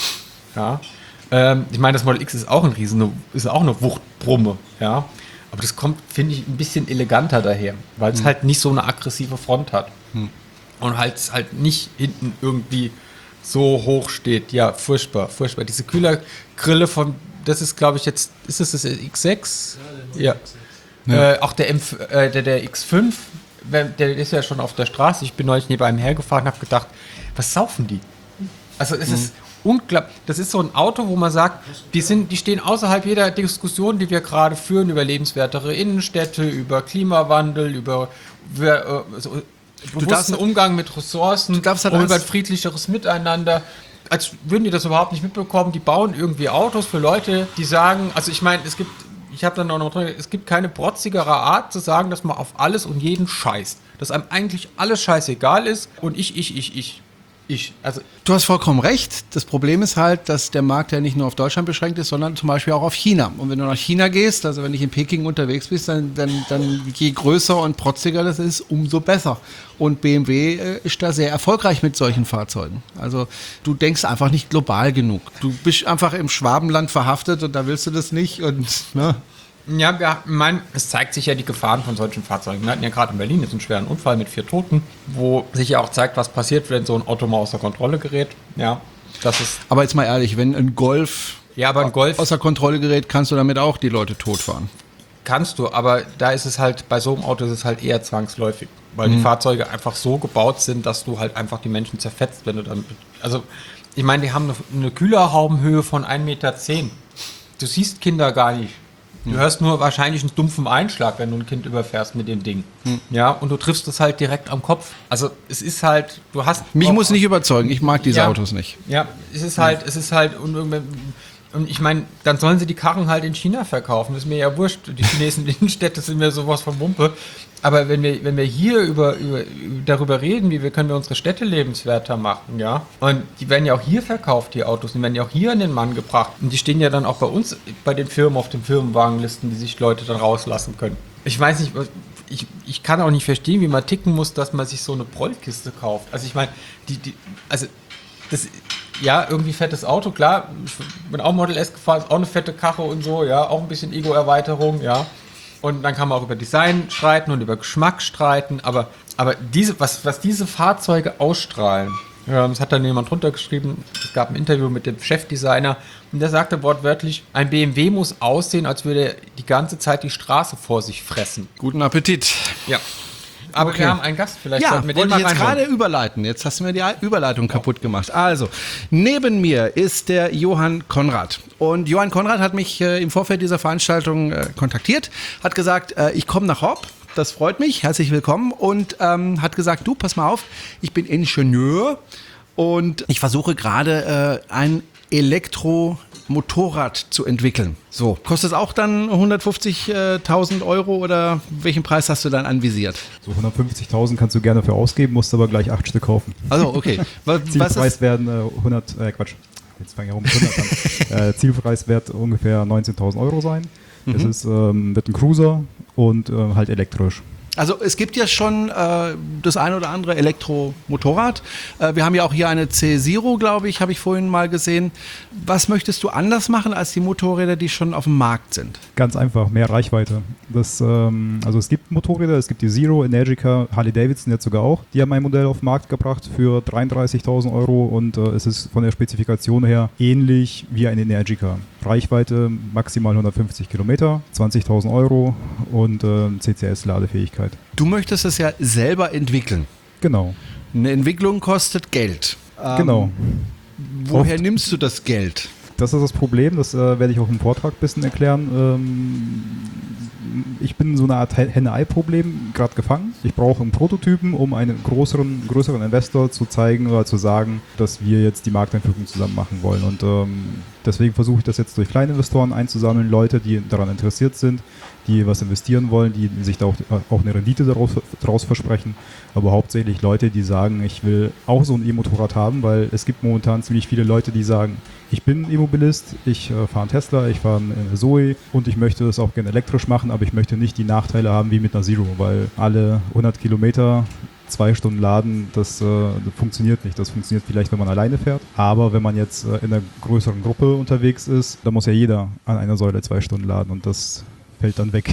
Ja. Ähm, ich meine, das Model X ist auch ein riesen, ist auch eine Wuchtbrumme, ja. Aber das kommt, finde ich, ein bisschen eleganter daher, weil es halt nicht so eine aggressive Front hat. Und halt, halt nicht hinten irgendwie so hoch steht. Ja, furchtbar, furchtbar. Diese Kühlergrille von, das ist, glaube ich, jetzt, ist es das X sechs? Ja. Ja. Äh, auch der, M, äh, der, der X fünf, wenn- der ist ja schon auf der Straße. Ich bin neulich neben einem hergefahren und habe gedacht, was saufen die? Also es ist unglaublich. Das ist so ein Auto, wo man sagt, die, sind, die stehen außerhalb jeder Diskussion, die wir gerade führen, über lebenswertere Innenstädte, über Klimawandel, über, über äh, so, bewussten darfst- Umgang mit Ressourcen, darfst halt um eins- über ein friedlicheres Miteinander. Als würden die das überhaupt nicht mitbekommen. Die bauen irgendwie Autos für Leute, die sagen, also ich meine, es gibt, ich habe dann auch noch drin, es gibt keine protzigere Art zu sagen, dass man auf alles und jeden scheißt. Dass einem eigentlich alles scheißegal ist und ich, ich, ich, ich. Ich. Also Du hast vollkommen recht. Das Problem ist halt, dass der Markt ja nicht nur auf Deutschland beschränkt ist, sondern zum Beispiel auch auf China. Und wenn du nach China gehst, also wenn du in Peking unterwegs bist, dann, dann, dann je größer und protziger das ist, umso besser. Und B M W äh, ist da sehr erfolgreich mit solchen Fahrzeugen. Also du denkst einfach nicht global genug. Du bist einfach im Schwabenland verhaftet und da willst du das nicht. Und ne? Ja, wir meinen, es zeigt sich ja die Gefahren von solchen Fahrzeugen. Wir hatten ja gerade in Berlin jetzt einen schweren Unfall mit vier Toten, wo sich ja auch zeigt, was passiert, wenn so ein Auto mal außer Kontrolle gerät. Ja, das ist. Aber jetzt mal ehrlich, wenn ein Golf Ja, aber ein Golf außer Kontrolle gerät, kannst du damit auch die Leute totfahren. kannst du, aber da ist es halt, bei so einem Auto ist es halt eher zwangsläufig. weil mhm. die Fahrzeuge einfach so gebaut sind, dass du halt einfach die Menschen zerfetzt, wenn du dann, also ich meine, die haben eine, eine Kühlerhaubenhöhe von ein Meter zehn. Du siehst Kinder gar nicht. Du hörst nur wahrscheinlich einen dumpfen Einschlag, wenn du ein Kind überfährst mit dem Ding. Hm. Ja, und du triffst es halt direkt am Kopf. Also es ist halt, du hast... Mich muss nicht überzeugen, ich mag diese ja, Autos nicht. Ja, es ist halt, es ist halt... Und, und ich meine, dann sollen sie die Karren halt in China verkaufen. Das ist mir ja wurscht. Die chinesischen Innenstädte sind mir sowas von Wumpe. Aber wenn wir, wenn wir hier über, über, darüber reden, wie wir können wir unsere Städte lebenswerter machen, ja, und die werden ja auch hier verkauft, die Autos, die werden ja auch hier an den Mann gebracht. Und die stehen ja dann auch bei uns, bei den Firmen auf den Firmenwagenlisten, die sich Leute dann rauslassen können. Ich weiß nicht, ich, ich kann auch nicht verstehen, wie man ticken muss, dass man sich so eine Prollkiste kauft. Also ich meine, die, die, also das, ja, irgendwie fettes Auto, klar, ich bin auch Model S gefahren, ist auch eine fette Karre und so, ja, auch ein bisschen Ego-Erweiterung, ja. Und dann kann man auch über Design streiten und über Geschmack streiten, aber, aber diese, was, was diese Fahrzeuge ausstrahlen, ja, das hat dann jemand drunter geschrieben, es gab ein Interview mit dem Chefdesigner und der sagte wortwörtlich, ein B M W muss aussehen, als würde er die ganze Zeit die Straße vor sich fressen. Guten Appetit. Ja. Aber okay. Wir haben einen Gast, vielleicht ja, sollten wir den wollte mal ich jetzt reinholen. gerade überleiten. Jetzt hast du mir die Überleitung kaputt gemacht. Also, neben mir ist der Johann Konrad. Und Johann Konrad hat mich äh, im Vorfeld dieser Veranstaltung äh, kontaktiert, hat gesagt, äh, ich komme nach Horb. Das freut mich, herzlich willkommen. Und ähm, hat gesagt, du, pass mal auf, ich bin Ingenieur und ich versuche gerade äh, ein Elektromotorrad zu entwickeln. So, kostet es auch dann hundertfünfzigtausend Euro oder welchen Preis hast du dann anvisiert? So hundertfünfzigtausend kannst du gerne für ausgeben, musst aber gleich acht Stück kaufen. Also okay. Was, Zielpreis was ist? werden äh, hundert, äh, Quatsch, jetzt fange ich rum mit hundert an. äh, Zielpreis wird ungefähr neunzehntausend Euro sein. Mhm. Es ist, ähm, wird ein Cruiser und äh, halt elektrisch. Also es gibt ja schon äh, das ein oder andere Elektromotorrad. Äh, wir haben ja auch hier eine C Zero, glaube ich, habe ich vorhin mal gesehen. Was möchtest du anders machen als die Motorräder, die schon auf dem Markt sind? Ganz einfach, mehr Reichweite. Das, ähm, also es gibt Motorräder, es gibt die Zero, Energica, Harley-Davidson jetzt sogar auch. Die haben ein Modell auf den Markt gebracht für dreiunddreißigtausend Euro und äh, es ist von der Spezifikation her ähnlich wie ein Energica. Reichweite maximal hundertfünfzig Kilometer, zwanzigtausend Euro und äh, C C S-Ladefähigkeit. Du möchtest es ja selber entwickeln. Genau. Eine Entwicklung kostet Geld. Ähm, genau. Woher Oft. nimmst du das Geld? Das ist das Problem, das äh, werde ich auch im Vortrag ein bisschen erklären. Ähm, ich bin in so eine Art Henne-Ei-Problem gerade gefangen. Ich brauche einen Prototypen, um einen größeren, größeren Investor zu zeigen oder zu sagen, dass wir jetzt die Marktentwicklung zusammen machen wollen. Und ähm, deswegen versuche ich das jetzt durch kleine Investoren einzusammeln, Leute, die daran interessiert sind, die was investieren wollen, die sich da auch, auch eine Rendite daraus, daraus versprechen, aber hauptsächlich Leute, die sagen, ich will auch so ein E-Motorrad haben, weil es gibt momentan ziemlich viele Leute, die sagen, ich bin E-Mobilist, ich äh, fahre einen Tesla, ich fahre eine Zoe und ich möchte das auch gerne elektrisch machen, aber ich möchte nicht die Nachteile haben wie mit einer Zero, weil alle hundert Kilometer zwei Stunden laden, das, äh, das funktioniert nicht. Das funktioniert vielleicht, wenn man alleine fährt. Aber wenn man jetzt äh, in einer größeren Gruppe unterwegs ist, dann muss ja jeder an einer Säule zwei Stunden laden und das fällt dann weg.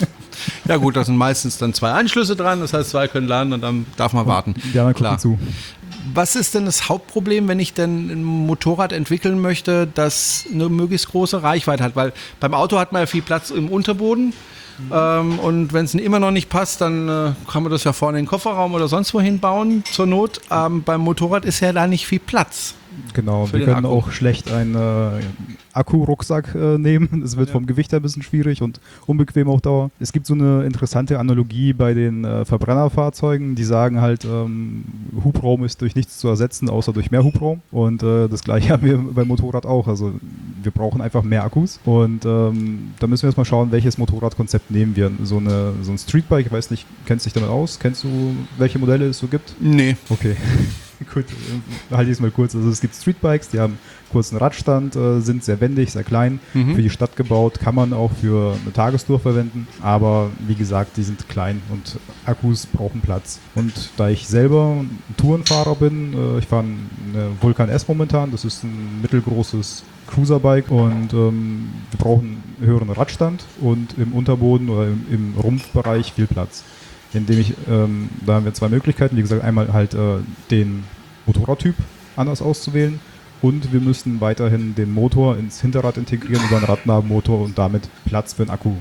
Ja gut, da sind meistens dann zwei Anschlüsse dran, das heißt, zwei können laden und dann darf man warten. Ja, dann klar. Zu. Was ist denn das Hauptproblem, wenn ich denn ein Motorrad entwickeln möchte, das eine möglichst große Reichweite hat? Weil beim Auto hat man ja viel Platz im Unterboden. Ähm, und wenn es immer noch nicht passt, dann äh, kann man das ja vorne in den Kofferraum oder sonst wohin bauen, zur Not. Ähm, beim Motorrad ist ja da nicht viel Platz. Genau, für wir den können Akku. auch schlecht einen äh, Akku-Rucksack äh, nehmen. Es wird Ja. vom Gewicht her ein bisschen schwierig und unbequem auf Dauer. Es gibt so eine interessante Analogie bei den äh, Verbrennerfahrzeugen, die sagen halt, ähm, Hubraum ist durch nichts zu ersetzen, außer durch mehr Hubraum. Und äh, das gleiche haben wir beim Motorrad auch. Also wir brauchen einfach mehr Akkus. Und ähm, da müssen wir jetzt mal schauen, welches Motorradkonzept nehmen wir. So, eine, so ein Streetbike, ich weiß nicht, kennst du dich damit aus? Kennst du, welche Modelle es so gibt? Nee. Okay. Gut, halte ich es mal kurz. Also es gibt Streetbikes, die haben kurzen Radstand, äh, sind sehr wendig, sehr klein, Mhm. für die Stadt gebaut, kann man auch für eine Tagestour verwenden, aber wie gesagt, die sind klein und Akkus brauchen Platz. Und da ich selber ein Tourenfahrer bin, äh, ich fahre eine Vulcan S momentan, das ist ein mittelgroßes Cruiserbike und ähm, wir brauchen einen höheren Radstand und im Unterboden oder im, im Rumpfbereich viel Platz. Indem ich, ähm, da haben wir zwei Möglichkeiten, wie gesagt, einmal halt äh, den Motorradtyp anders auszuwählen und wir müssen weiterhin den Motor ins Hinterrad integrieren über einen Radnabenmotor und damit Platz für einen Akku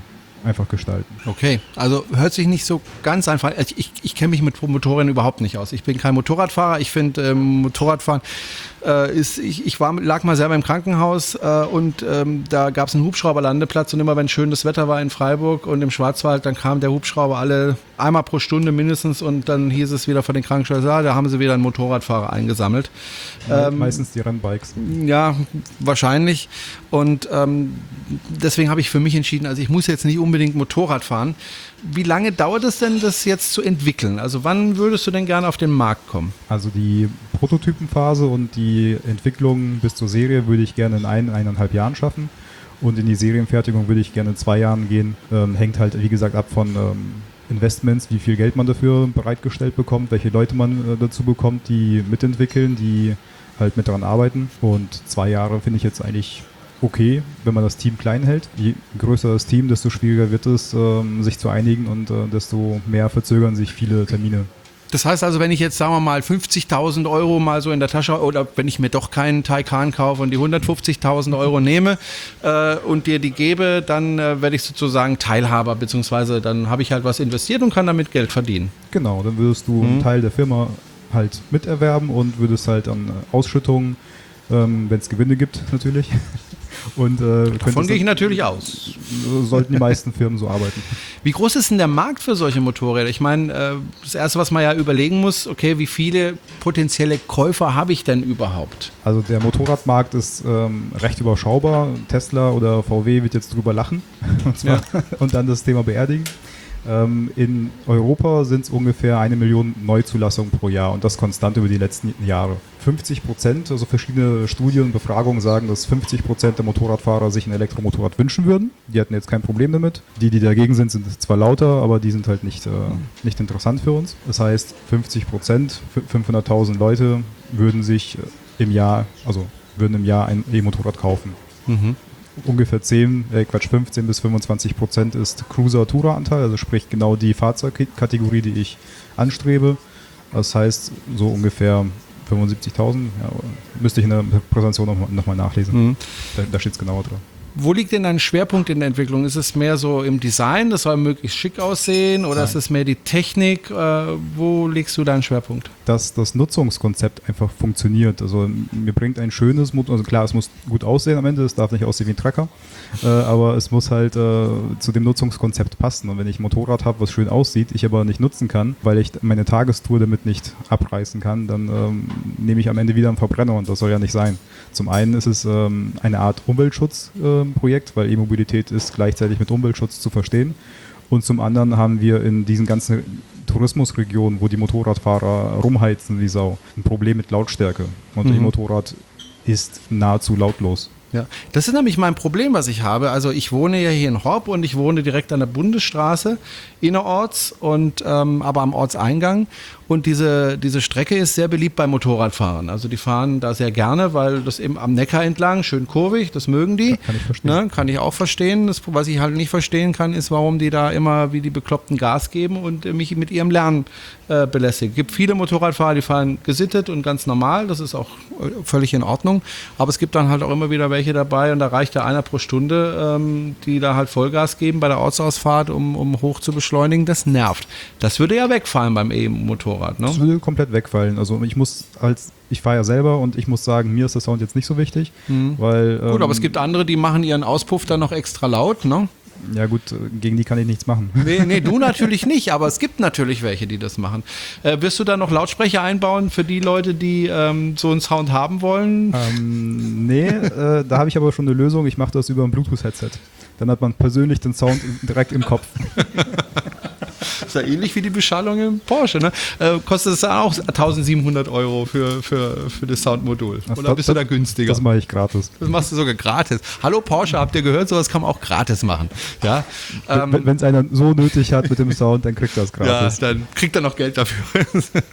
einfach gestalten. Okay, also hört sich nicht so ganz einfach. Also ich ich kenne mich mit Motorrädern überhaupt nicht aus. Ich bin kein Motorradfahrer. Ich finde ähm, Motorradfahren äh, ist, ich, ich war, lag mal selber im Krankenhaus äh, und ähm, da gab es einen Hubschrauberlandeplatz und immer wenn schönes Wetter war in Freiburg und im Schwarzwald, dann kam der Hubschrauber alle einmal pro Stunde mindestens und dann hieß es wieder von den Krankenschwestern, ah, da haben sie wieder einen Motorradfahrer eingesammelt. Ähm, Meistens die Rennbikes. Ja, wahrscheinlich. Und ähm, deswegen habe ich für mich entschieden, also ich muss jetzt nicht unbedingt Motorrad fahren. Wie lange dauert es denn, das jetzt zu entwickeln? Also wann würdest du denn gerne auf den Markt kommen? Also die Prototypenphase und die Entwicklung bis zur Serie würde ich gerne in ein, eineinhalb Jahren schaffen. Und in die Serienfertigung würde ich gerne in zwei Jahren gehen. Ähm, hängt halt, wie gesagt, ab von ähm, Investments, wie viel Geld man dafür bereitgestellt bekommt, welche Leute man äh, dazu bekommt, die mitentwickeln, die halt mit daran arbeiten. Und zwei Jahre finde ich jetzt eigentlich okay, wenn man das Team klein hält. Je größer das Team, desto schwieriger wird es, ähm, sich zu einigen und äh, desto mehr verzögern sich viele Termine. Das heißt also, wenn ich jetzt, sagen wir mal, fünfzigtausend Euro mal so in der Tasche oder wenn ich mir doch keinen Taycan kaufe und die hundertfünfzigtausend Euro nehme äh, und dir die gebe, dann äh, werde ich sozusagen Teilhaber, beziehungsweise dann habe ich halt was investiert und kann damit Geld verdienen. Genau, dann würdest du Mhm. einen Teil der Firma halt miterwerben und würdest halt an Ausschüttungen, ähm, wenn es Gewinne gibt natürlich. Und, äh, Davon gehe ich natürlich aus. Sollten die meisten Firmen so arbeiten. Wie groß ist denn der Markt für solche Motorräder? Ich meine, äh, das Erste, was man ja überlegen muss, okay, wie viele potenzielle Käufer habe ich denn überhaupt? Also der Motorradmarkt ist ähm, recht überschaubar. Tesla oder V W wird jetzt drüber lachen und, zwar, ja. und dann das Thema beerdigen. Ähm, in Europa sind es ungefähr eine Million Neuzulassungen pro Jahr und das konstant über die letzten Jahre. fünfzig Prozent, also verschiedene Studien und Befragungen sagen, dass fünfzig Prozent der Motorradfahrer sich ein Elektromotorrad wünschen würden. Die hatten jetzt kein Problem damit. Die, die dagegen sind, sind zwar lauter, aber die sind halt nicht, äh, nicht interessant für uns. Das heißt, fünfzig Prozent, fünfhunderttausend Leute würden sich im Jahr, also würden im Jahr ein E-Motorrad kaufen. Mhm. Ungefähr zehn, äh Quatsch, fünfzehn bis fünfundzwanzig Prozent ist Cruiser-Tourer-Anteil, also sprich genau die Fahrzeugkategorie, die ich anstrebe. Das heißt, so ungefähr fünfundsiebzigtausend, ja, müsste ich in der Präsentation nochmal noch mal nachlesen. Mhm. Da, da steht es genauer drin. Wo liegt denn dein Schwerpunkt in der Entwicklung? Ist es mehr so im Design, das soll möglichst schick aussehen, oder Nein. ist es mehr die Technik? Äh, wo legst du deinen Schwerpunkt? Dass das Nutzungskonzept einfach funktioniert. Also mir bringt ein schönes, also klar, es muss gut aussehen am Ende, es darf nicht aussehen wie ein Trecker, äh, aber es muss halt äh, zu dem Nutzungskonzept passen. Und wenn ich ein Motorrad habe, was schön aussieht, ich aber nicht nutzen kann, weil ich meine Tagestour damit nicht abreißen kann, dann ähm, nehme ich am Ende wieder einen Verbrenner und das soll ja nicht sein. Zum einen ist es ähm, eine Art Umweltschutz, äh, Projekt, weil E-Mobilität ist gleichzeitig mit Umweltschutz zu verstehen. Und zum anderen haben wir in diesen ganzen Tourismusregionen, wo die Motorradfahrer rumheizen wie Sau, ein Problem mit Lautstärke. Und mhm. E-Motorrad ist nahezu lautlos. Ja, das ist nämlich mein Problem, was ich habe. Also ich wohne ja hier in Horb und ich wohne direkt an der Bundesstraße innerorts und ähm, aber am Ortseingang. Und diese, diese Strecke ist sehr beliebt bei Motorradfahrern. Also die fahren da sehr gerne, weil das eben am Neckar entlang, schön kurvig, das mögen die. Kann ich verstehen. Ne, kann ich auch verstehen. Das, was ich halt nicht verstehen kann, ist, warum die da immer wie die Bekloppten Gas geben und äh, mich mit ihrem Lernen äh, belästigen. Es gibt viele Motorradfahrer, die fahren gesittet und ganz normal. Das ist auch äh, völlig in Ordnung. Aber es gibt dann halt auch immer wieder welche dabei und da reicht ja einer pro Stunde, ähm, die da halt Vollgas geben bei der Ortsausfahrt, um, um hoch zu beschleunigen. Das nervt. Das würde ja wegfallen beim E-Motorrad. Ne? Das würde komplett wegfallen. Also ich muss als, ich fahre ja selber und ich muss sagen, mir ist der Sound jetzt nicht so wichtig, mhm. weil... Gut, ähm, aber es gibt andere, die machen ihren Auspuff dann noch extra laut, ne? Ja gut, gegen die kann ich nichts machen. Nee, nee, du natürlich nicht, aber es gibt natürlich welche, die das machen. Äh, wirst du da noch Lautsprecher einbauen für die Leute, die ähm, so einen Sound haben wollen? Ähm, nee, äh, da habe ich aber schon eine Lösung. Ich mache das über ein Bluetooth-Headset. Dann hat man persönlich den Sound direkt im Kopf. Das ist ja ähnlich wie die Beschallung im Porsche, ne? Äh, kostet es dann auch eintausendsiebenhundert Euro für, für, für das Soundmodul? Das Oder bist du da günstiger? Das mache ich gratis. Das machst du sogar gratis. Hallo Porsche, habt ihr gehört? Sowas kann man auch gratis machen. Ja? Ähm, Wenn es einer so nötig hat mit dem Sound, dann kriegt er es gratis. Ja, dann kriegt er noch Geld dafür.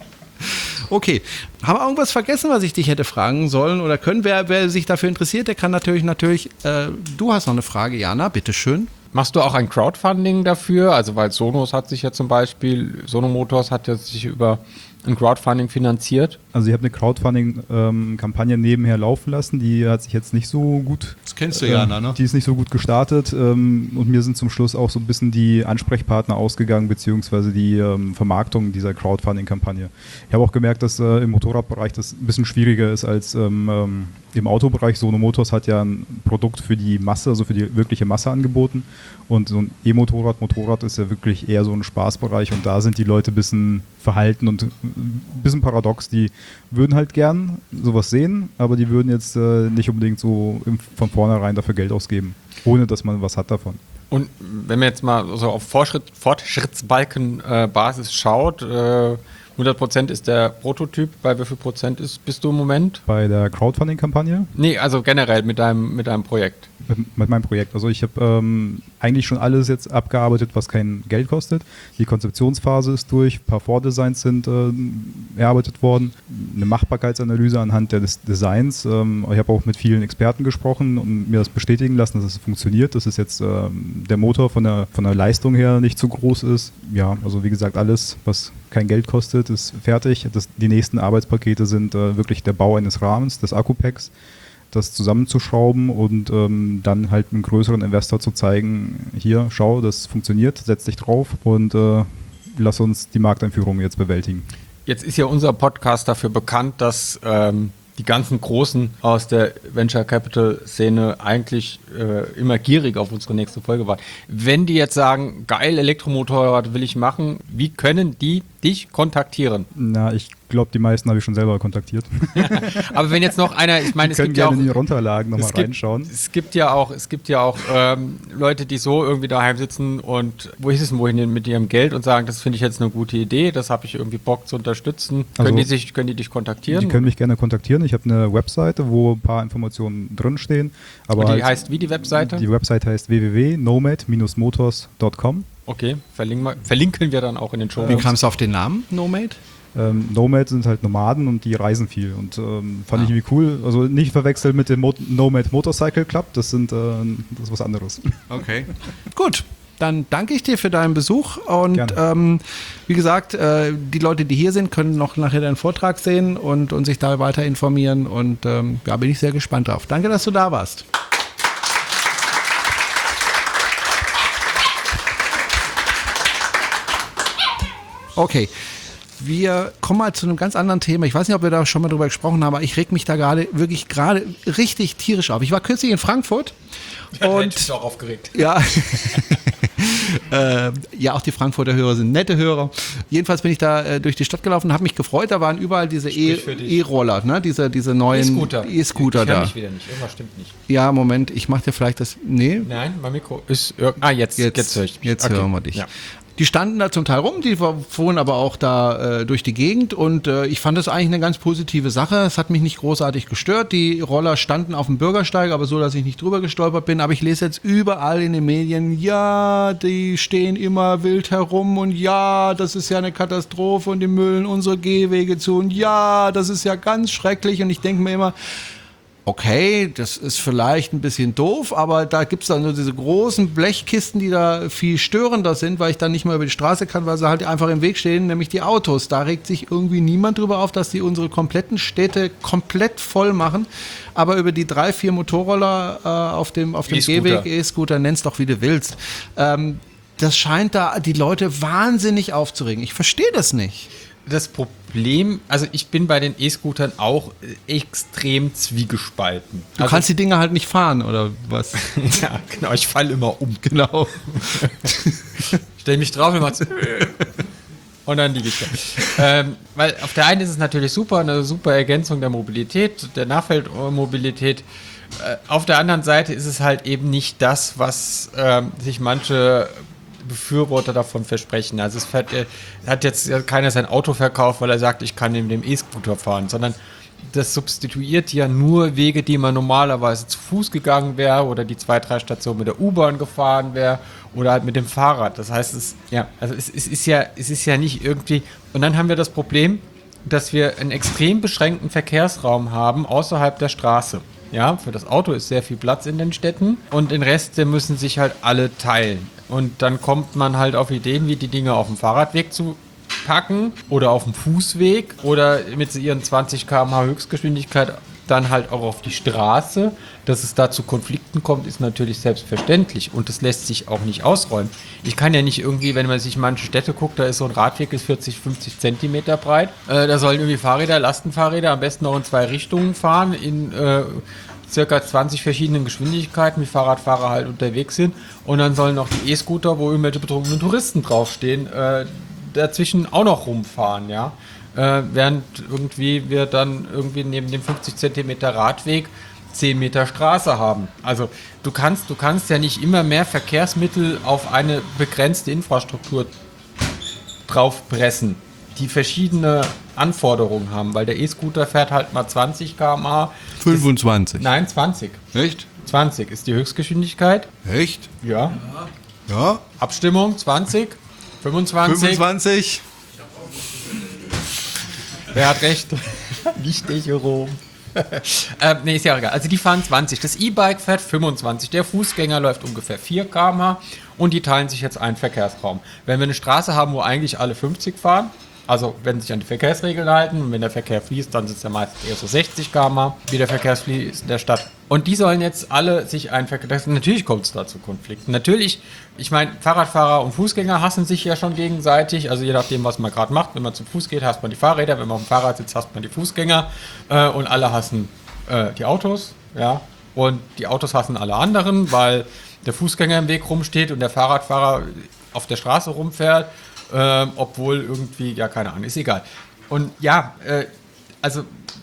Okay, haben wir irgendwas vergessen, was ich dich hätte fragen sollen oder können? Wer, wer sich dafür interessiert, der kann natürlich, natürlich, äh, du hast noch eine Frage, Jana, bitteschön. Machst du auch ein Crowdfunding dafür? Also weil Sonos hat sich ja zum Beispiel, Sono Motors hat ja sich über ein Crowdfunding finanziert. Also ich habe eine Crowdfunding-Kampagne ähm, nebenher laufen lassen, die hat sich jetzt nicht so gut... Das kennst du ja, äh, ne? Die ist nicht so gut gestartet ähm, und mir sind zum Schluss auch so ein bisschen die Ansprechpartner ausgegangen, beziehungsweise die ähm, Vermarktung dieser Crowdfunding-Kampagne. Ich habe auch gemerkt, dass äh, im Motorradbereich das ein bisschen schwieriger ist als ähm, ähm, im Autobereich. Sono Motors hat ja ein Produkt für die Masse, also für die wirkliche Masse angeboten und so ein E-Motorrad, Motorrad ist ja wirklich eher so ein Spaßbereich und da sind die Leute ein bisschen verhalten und ein bisschen paradox. Die würden halt gern sowas sehen, aber die würden jetzt äh, nicht unbedingt so im, von vornherein dafür Geld ausgeben, ohne dass man was hat davon. Und wenn man jetzt mal so auf Fortschritt, Fortschrittsbalken-Basis äh, schaut, äh, hundert Prozent ist der Prototyp, bei wie viel Prozent ist, bist du im Moment? Bei der Crowdfunding-Kampagne? Nee, also generell mit deinem, mit deinem Projekt. Mit, mit meinem Projekt. Also ich habe ähm, eigentlich schon alles jetzt abgearbeitet, was kein Geld kostet. Die Konzeptionsphase ist durch, ein paar Vordesigns sind äh, erarbeitet worden, eine Machbarkeitsanalyse anhand des Designs. Ähm, ich habe auch mit vielen Experten gesprochen und mir das bestätigen lassen, dass es funktioniert, dass es jetzt ähm, der Motor von der, von der Leistung her nicht zu groß ist. Ja, also wie gesagt, alles, was kein Geld kostet, ist fertig. Das, die nächsten Arbeitspakete sind äh, wirklich der Bau eines Rahmens, des Akkupacks, das zusammenzuschrauben und ähm, dann halt einem größeren Investor zu zeigen, hier, schau, das funktioniert, setz dich drauf und äh, lass uns die Markteinführung jetzt bewältigen. Jetzt ist ja unser Podcast dafür bekannt, dass ähm, die ganzen Großen aus der Venture Capital Szene eigentlich äh, immer gierig auf unsere nächste Folge waren. Wenn die jetzt sagen, geil, Elektromotorrad will ich machen, wie können die dich kontaktieren? Na, ich glaube, die meisten habe ich schon selber kontaktiert. Aber wenn jetzt noch einer, ich meine, es können gibt ja gerne auch in die Runterlagen nochmal es gibt, reinschauen. Es gibt ja auch, es gibt ja auch ähm, Leute, die so irgendwie daheim sitzen und wo ist es denn wohin mit ihrem Geld und sagen, das finde ich jetzt eine gute Idee, das habe ich irgendwie Bock zu unterstützen. Also, können die sich, können die dich kontaktieren? Die können mich gerne kontaktieren. Ich habe eine Webseite, wo ein paar Informationen drinstehen. Aber und die halt, heißt wie die Webseite? Die Webseite heißt w w w punkt nomad dash motors punkt com. Okay, verlinken wir, verlinken wir dann auch in den Show Wie Notes. kamst du auf den Namen Nomad? Ähm, Nomad sind halt Nomaden und die reisen viel und ähm, fand Ah. ich irgendwie cool. Also nicht verwechseln mit dem Mo- Nomad Motorcycle Club, das sind äh, das ist was anderes. Okay. Gut. Dann danke ich dir für deinen Besuch und ähm, wie gesagt, äh, die Leute, die hier sind, können noch nachher deinen Vortrag sehen und, und sich da weiter informieren und ähm, ja, bin ich sehr gespannt drauf. Danke, dass du da warst. Okay, wir kommen mal zu einem ganz anderen Thema. Ich weiß nicht, ob wir da schon mal drüber gesprochen haben, aber ich reg mich da gerade wirklich gerade richtig tierisch auf. Ich war kürzlich in Frankfurt und ich bin auch aufgeregt. ja, äh, ja, auch die Frankfurter Hörer sind nette Hörer. Jedenfalls bin ich da äh, durch die Stadt gelaufen und habe mich gefreut. Da waren überall diese E- E-Roller, ne? diese, diese neuen E-Scooter. E-Scooter ich höre da. mich wieder nicht. Irgendwas stimmt nicht. Ja, Moment, ich mache dir vielleicht das. Nee, Nein, mein Mikro ist. Ah, jetzt, jetzt, jetzt, höre ich mich. jetzt Okay. hören wir dich. Ja. Die standen da zum Teil rum, die fuhren aber auch da äh, durch die Gegend und äh, ich fand das eigentlich eine ganz positive Sache. Es hat mich nicht großartig gestört. Die Roller standen auf dem Bürgersteig, aber so, dass ich nicht drüber gestolpert bin. Aber ich lese jetzt überall in den Medien, ja, die stehen immer wild herum und ja, das ist ja eine Katastrophe und die müllen unsere Gehwege zu und ja, das ist ja ganz schrecklich und ich denke mir immer, okay, das ist vielleicht ein bisschen doof, aber da gibt es dann so diese großen Blechkisten, die da viel störender sind, weil ich dann nicht mehr über die Straße kann, weil sie halt einfach im Weg stehen, nämlich die Autos. Da regt sich irgendwie niemand drüber auf, dass die unsere kompletten Städte komplett voll machen. Aber über die drei, vier Motorroller äh, auf dem, auf dem E-Scooter. Gehweg, E-Scooter, nenn's doch wie du willst, ähm, das scheint da die Leute wahnsinnig aufzuregen. Ich verstehe das nicht. Das Problem, also ich bin bei den E-Scootern auch äh, extrem zwiegespalten. Du also, kannst die Dinger halt nicht fahren, oder was? ja, genau, ich falle immer um. Genau. Stell mich drauf und mach's. Und dann liege ich da. ähm, weil auf der einen ist es natürlich super, eine super Ergänzung der Mobilität, der Nahfeldmobilität. Äh, auf der anderen Seite ist es halt eben nicht das, was ähm, sich manche Befürworter davon versprechen. Also es fährt, äh, hat jetzt keiner sein Auto verkauft, weil er sagt, ich kann in dem E-Scooter fahren, sondern das substituiert ja nur Wege, die man normalerweise zu Fuß gegangen wäre oder die zwei, drei Stationen mit der U-Bahn gefahren wäre oder halt mit dem Fahrrad. Das heißt, es, ja, also es, es, ist ja, es ist ja nicht irgendwie... Und dann haben wir das Problem, dass wir einen extrem beschränkten Verkehrsraum haben außerhalb der Straße. Ja, für das Auto ist sehr viel Platz in den Städten und den Rest, den müssen sich halt alle teilen. Und dann kommt man halt auf Ideen, wie die Dinge auf dem Fahrradweg zu packen oder auf dem Fußweg oder mit ihren zwanzig Kilometer pro Stunde Höchstgeschwindigkeit dann halt auch auf die Straße. Dass es da zu Konflikten kommt, ist natürlich selbstverständlich und das lässt sich auch nicht ausräumen. Ich kann ja nicht irgendwie, wenn man sich manche Städte guckt, da ist so ein Radweg, ist vierzig, fünfzig Zentimeter breit. Äh, da sollen irgendwie Fahrräder, Lastenfahrräder am besten noch in zwei Richtungen fahren, in äh, circa zwanzig verschiedenen Geschwindigkeiten, wie Fahrradfahrer halt unterwegs sind. Und dann sollen noch die E-Scooter, wo irgendwelche betrunkenen Touristen draufstehen, äh, dazwischen auch noch rumfahren, ja. Äh, während irgendwie wir dann irgendwie neben dem fünfzig Zentimeter Radweg zehn Meter Straße haben. Also du kannst, du kannst ja nicht immer mehr Verkehrsmittel auf eine begrenzte Infrastruktur draufpressen, die verschiedene Anforderungen haben, weil der E-Scooter fährt halt mal zwanzig Kilometer pro Stunde. fünfundzwanzig. Ist, nein, zwanzig. Echt? zwanzig ist die Höchstgeschwindigkeit. Echt? Ja. Ja. Abstimmung, zwanzig, fünfundzwanzig. fünfundzwanzig. Wer hat recht? Nicht ich, Jerome. ähm, nee, ist ja egal. Also die fahren zwanzig. Das E-Bike fährt fünfundzwanzig. Der Fußgänger läuft ungefähr vier Kilometer pro Stunde und die teilen sich jetzt einen Verkehrsraum. Wenn wir eine Straße haben, wo eigentlich alle fünfzig fahren, also wenn sich an die Verkehrsregeln halten und wenn der Verkehr fließt, dann sind es ja meistens eher so sechzig Kilometer pro Stunde, wie der Verkehr fließt in der Stadt. Und die sollen jetzt alle sich einen Verkehr... Natürlich kommt es da zu Konflikten. Natürlich, ich meine, Fahrradfahrer und Fußgänger hassen sich ja schon gegenseitig. Also je nachdem, was man gerade macht. Wenn man zum Fuß geht, hasst man die Fahrräder. Wenn man auf dem Fahrrad sitzt, hasst man die Fußgänger. Äh, und alle hassen äh, die Autos. Ja. Und die Autos hassen alle anderen, weil der Fußgänger im Weg rumsteht und der Fahrradfahrer auf der Straße rumfährt. Äh, obwohl irgendwie, ja, keine Ahnung, ist egal. Und ja, äh, also...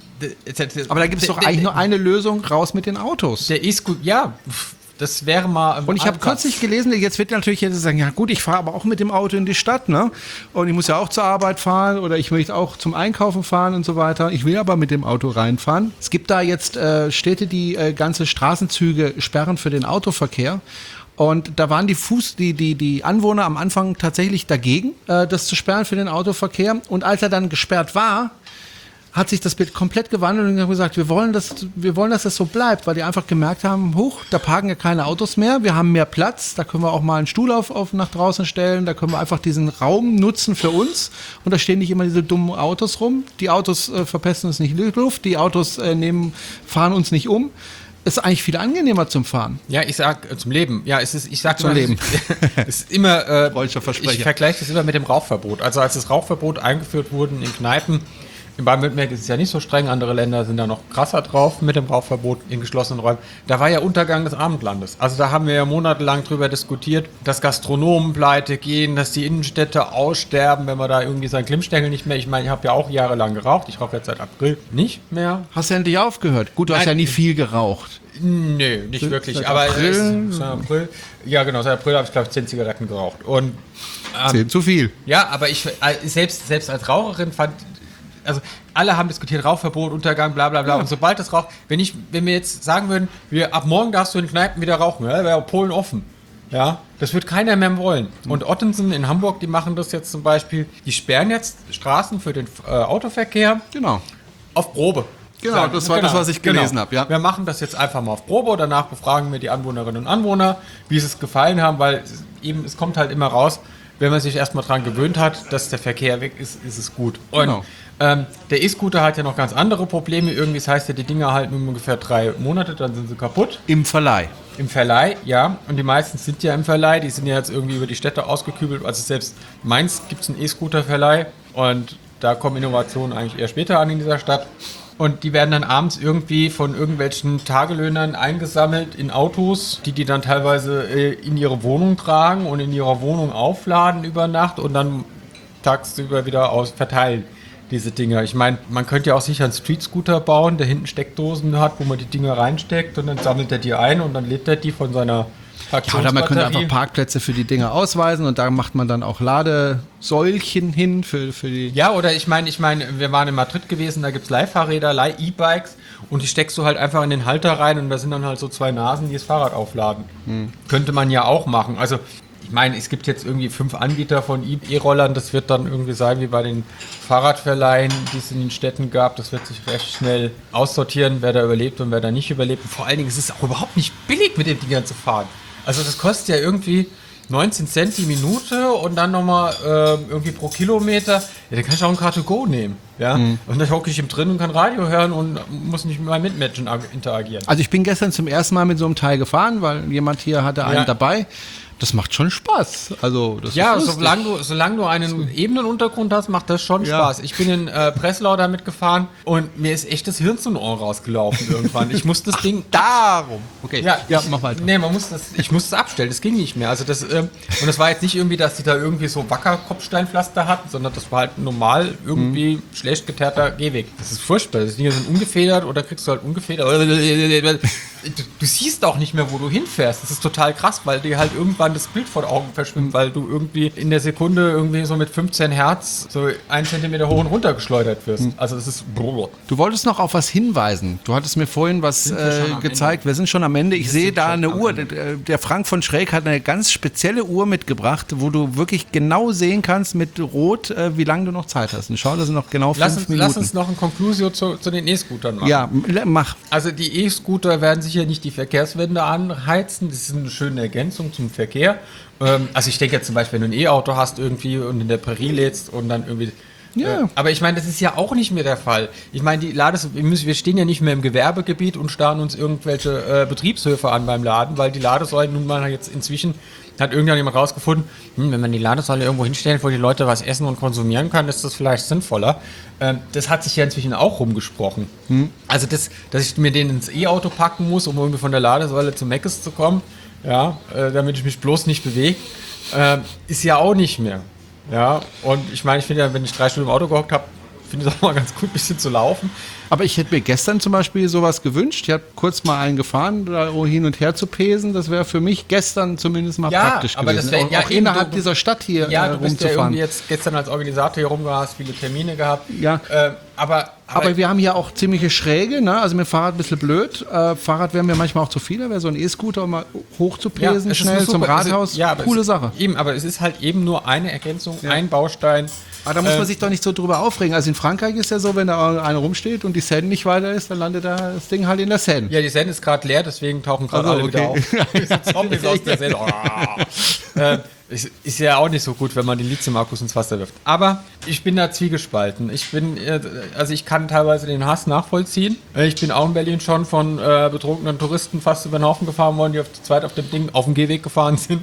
Aber da gibt es doch eigentlich nur eine Lösung, raus mit den Autos. Der E-Scooter, ja, das wäre mal... Und ich habe kürzlich gelesen, jetzt wird natürlich jetzt sagen, ja gut, ich fahre aber auch mit dem Auto in die Stadt, ne? Und ich muss ja auch zur Arbeit fahren oder ich möchte auch zum Einkaufen fahren und so weiter. Ich will aber mit dem Auto reinfahren. Es gibt da jetzt äh, Städte, die äh, ganze Straßenzüge sperren für den Autoverkehr. Und da waren die Fuß, die, die, die Anwohner am Anfang tatsächlich dagegen, äh, das zu sperren für den Autoverkehr. Und als er dann gesperrt war, hat sich das Bild komplett gewandelt und haben gesagt, wir wollen, dass, wir wollen, dass das so bleibt, weil die einfach gemerkt haben, huch, da parken ja keine Autos mehr, wir haben mehr Platz, da können wir auch mal einen Stuhl auf, auf nach draußen stellen, da können wir einfach diesen Raum nutzen für uns und da stehen nicht immer diese dummen Autos rum, die Autos äh, verpesten uns nicht die Luft, die Autos äh, nehmen, fahren uns nicht um. Ist eigentlich viel angenehmer zum Fahren. Ja, ich sag äh, zum Leben. Ja, es ist, ich sag zum immer, Leben. Es ist immer, äh, Wollte ich ich vergleiche das immer mit dem Rauchverbot. Also als das Rauchverbot eingeführt wurde in Kneipen, in Baden-Württemberg ist es ja nicht so streng, andere Länder sind da noch krasser drauf mit dem Rauchverbot in geschlossenen Räumen. Da war ja Untergang des Abendlandes. Also da haben wir ja monatelang drüber diskutiert, dass Gastronomen pleite gehen, dass die Innenstädte aussterben, wenn man da irgendwie seinen Klimmstängel nicht mehr... Ich meine, ich habe ja auch jahrelang geraucht. Ich rauche jetzt seit April nicht mehr. Hast du endlich aufgehört? Gut, du Nein. hast ja nie viel geraucht. Nö, nicht Seit- wirklich. seit Aber April? es- seit April, ja genau, seit April habe ich glaube ich zehn Zigaretten geraucht. Und ähm, Zehn zu viel. ja, aber ich äh, selbst, selbst als Raucherin fand, also alle haben diskutiert, Rauchverbot, Untergang, bla bla bla. Ja. Und sobald das Rauch, wenn ich, wenn wir jetzt sagen würden, wir, ab morgen darfst du in Kneipen wieder rauchen, ja, wäre Polen offen. Ja, das wird keiner mehr wollen. Und Ottensen in Hamburg, die machen das jetzt zum Beispiel, die sperren jetzt Straßen für den äh, Autoverkehr Genau. auf Probe. Genau, Sagen, das war das, was ich gelesen habe, ja. Wir machen das jetzt einfach mal auf Probe, danach befragen wir die Anwohnerinnen und Anwohner, wie sie es gefallen haben, weil es eben, es kommt halt immer raus, wenn man sich erstmal dran gewöhnt hat, dass der Verkehr weg ist, ist es gut. Und Genau. ähm, der E-Scooter hat ja noch ganz andere Probleme. Irgendwie, das heißt ja, die Dinger halten nur ungefähr drei Monate, dann sind sie kaputt. Im Verleih. Im Verleih, ja. Und die meisten sind ja im Verleih. Die sind ja jetzt irgendwie über die Städte ausgekübelt. Also selbst Mainz gibt es einen E-Scooter-Verleih. Und da kommen Innovationen eigentlich eher später an in dieser Stadt. Und die werden dann abends irgendwie von irgendwelchen Tagelöhnern eingesammelt in Autos, die die dann teilweise äh, in ihre Wohnung tragen und in ihrer Wohnung aufladen über Nacht und dann tagsüber wieder aus verteilen, diese Dinger. Ich meine, man könnte ja auch sicher einen Street-Scooter bauen, der hinten Steckdosen hat, wo man die Dinger reinsteckt und dann sammelt er die ein und dann lädt er die von seiner Ja, oder man könnte Traktionsbatterie. einfach Parkplätze für die Dinger ausweisen und da macht man dann auch Ladesäulchen hin für, für die... Ja, oder ich meine, ich meine, wir waren in Madrid gewesen, da gibt es Leihfahrräder, Leih-E-Bikes und die steckst du halt einfach in den Halter rein und da sind dann halt so zwei Nasen, die das Fahrrad aufladen. Hm. Könnte man ja auch machen. Also ich meine, es gibt jetzt irgendwie fünf Anbieter von E-Rollern, das wird dann irgendwie sein wie bei den Fahrradverleihen, die es in den Städten gab. Das wird sich recht schnell aussortieren, wer da überlebt und wer da nicht überlebt. Und vor allen Dingen ist es auch überhaupt nicht billig, mit den Dingern zu fahren. Also das kostet ja irgendwie, neunzehn Cent die Minute und dann nochmal äh, irgendwie pro Kilometer, ja, dann kann ich auch ein Car to Go nehmen. Ja? Mhm. Und dann hocke ich ihm drin und kann Radio hören und muss nicht mit meinen Mitmenschen interagieren. Also ich bin gestern zum ersten Mal mit so einem Teil gefahren, weil jemand hier hatte einen ja. dabei. Das macht schon Spaß. Also das ja, ist lustig. solange du, solange du einen ebenen Untergrund hast, macht das schon ja. Spaß. Ich bin in äh, Breslau damit gefahren und mir ist echt das Hirn zum Ohr rausgelaufen irgendwann. Ich musste das Ding darum. Okay. Ja, ja ich, mach weiter. Nee, man muss das, ich musste es abstellen. Das ging nicht mehr. Also das ähm, und das war jetzt nicht irgendwie, dass die da irgendwie so Wacker-Kopfsteinpflaster hatten, sondern das war halt normal irgendwie mhm. schlecht geteerter Gehweg. Das ist furchtbar. Das Dinge sind ungefedert oder kriegst du halt ungefedert. Du, du siehst auch nicht mehr, wo du hinfährst. Das ist total krass, weil dir halt irgendwann das Bild vor den Augen verschwimmt, weil du irgendwie in der Sekunde irgendwie so mit fünfzehn Hertz so einen Zentimeter hoch und runter geschleudert wirst. Also das ist... Du wolltest noch auf was hinweisen. Du hattest mir vorhin was äh, gezeigt. Wir sind schon am Ende. Ich wir sehe da eine Uhr. Ende. Der Frank von Schräg hat eine ganz spezielle Uhr mitgebracht, wo du wirklich genau sehen kannst mit Rot, äh, wie lange du noch Zeit hast. Und schau, das sind noch genau lass fünf uns, Minuten. Lass uns noch ein Conclusio zu, zu den E-Scootern machen. Ja, mach. Also die E-Scooter werden sicher nicht die Verkehrswende anheizen. Das ist eine schöne Ergänzung zum Verkehr. Ähm, also ich denke jetzt zum Beispiel, wenn du ein E-Auto hast irgendwie und in der Prärie lädst und dann irgendwie... Ja. Äh, aber ich meine, das ist ja auch nicht mehr der Fall. Ich meine, die Lades, wir, müssen, wir stehen ja nicht mehr im Gewerbegebiet und starren uns irgendwelche äh, Betriebshöfe an beim Laden, weil die Ladesäulen nun mal jetzt inzwischen, hat irgendjemand rausgefunden, hm, wenn man die Ladesäule irgendwo hinstellt, wo die Leute was essen und konsumieren können, ist das vielleicht sinnvoller. Ähm, das hat sich ja inzwischen auch rumgesprochen. Hm. Also das, dass ich mir den ins E-Auto packen muss, um irgendwie von der Ladesäule zu Meckes zu kommen, ja, äh, damit ich mich bloß nicht bewege, äh, ist ja auch nicht mehr. Ja, und ich meine, ich finde ja, wenn ich drei Stunden im Auto gehockt habe, finde ich es auch mal ganz gut, ein bisschen zu laufen. Aber ich hätte mir gestern zum Beispiel sowas gewünscht. Ich habe kurz mal einen gefahren, da hin und her zu pesen. Das wäre für mich gestern zumindest mal ja, praktisch aber gewesen. Das wär, ja, auch innerhalb du, dieser Stadt hier ja, äh, du bist ja rumzufahren. irgendwie jetzt gestern als Organisator hier rumgerast, viele Termine gehabt. Ja. Äh, aber, aber, aber wir haben hier auch ziemliche Schräge, ne? Also mit Fahrrad ein bisschen blöd. Äh, Fahrrad wäre mir manchmal auch zu viel. Da wäre so ein E-Scooter, um mal hoch zu pesen, ja, schnell zum Rathaus. Ist, ja, coole es, Sache. Eben, aber es ist halt eben nur eine Ergänzung, ja. ein Baustein. Aber da muss man ähm, sich doch nicht so drüber aufregen. Also in Frankreich ist ja so, wenn da einer rumsteht und die Seine nicht weiter ist, dann landet da das Ding halt in der Seine. Ja, die Seine ist gerade leer, deswegen tauchen gerade also, alle okay. wieder auf. Zombies aus der Seine. Oh. äh, ist, ist ja auch nicht so gut, wenn man den Lithium-Akkus ins Wasser wirft. Aber ich bin da zwiegespalten. Ich bin, also ich kann teilweise den Hass nachvollziehen. Ich bin auch in Berlin schon von äh, betrunkenen Touristen fast über den Haufen gefahren worden, die auf, zu zweit auf dem Ding auf dem Gehweg gefahren sind.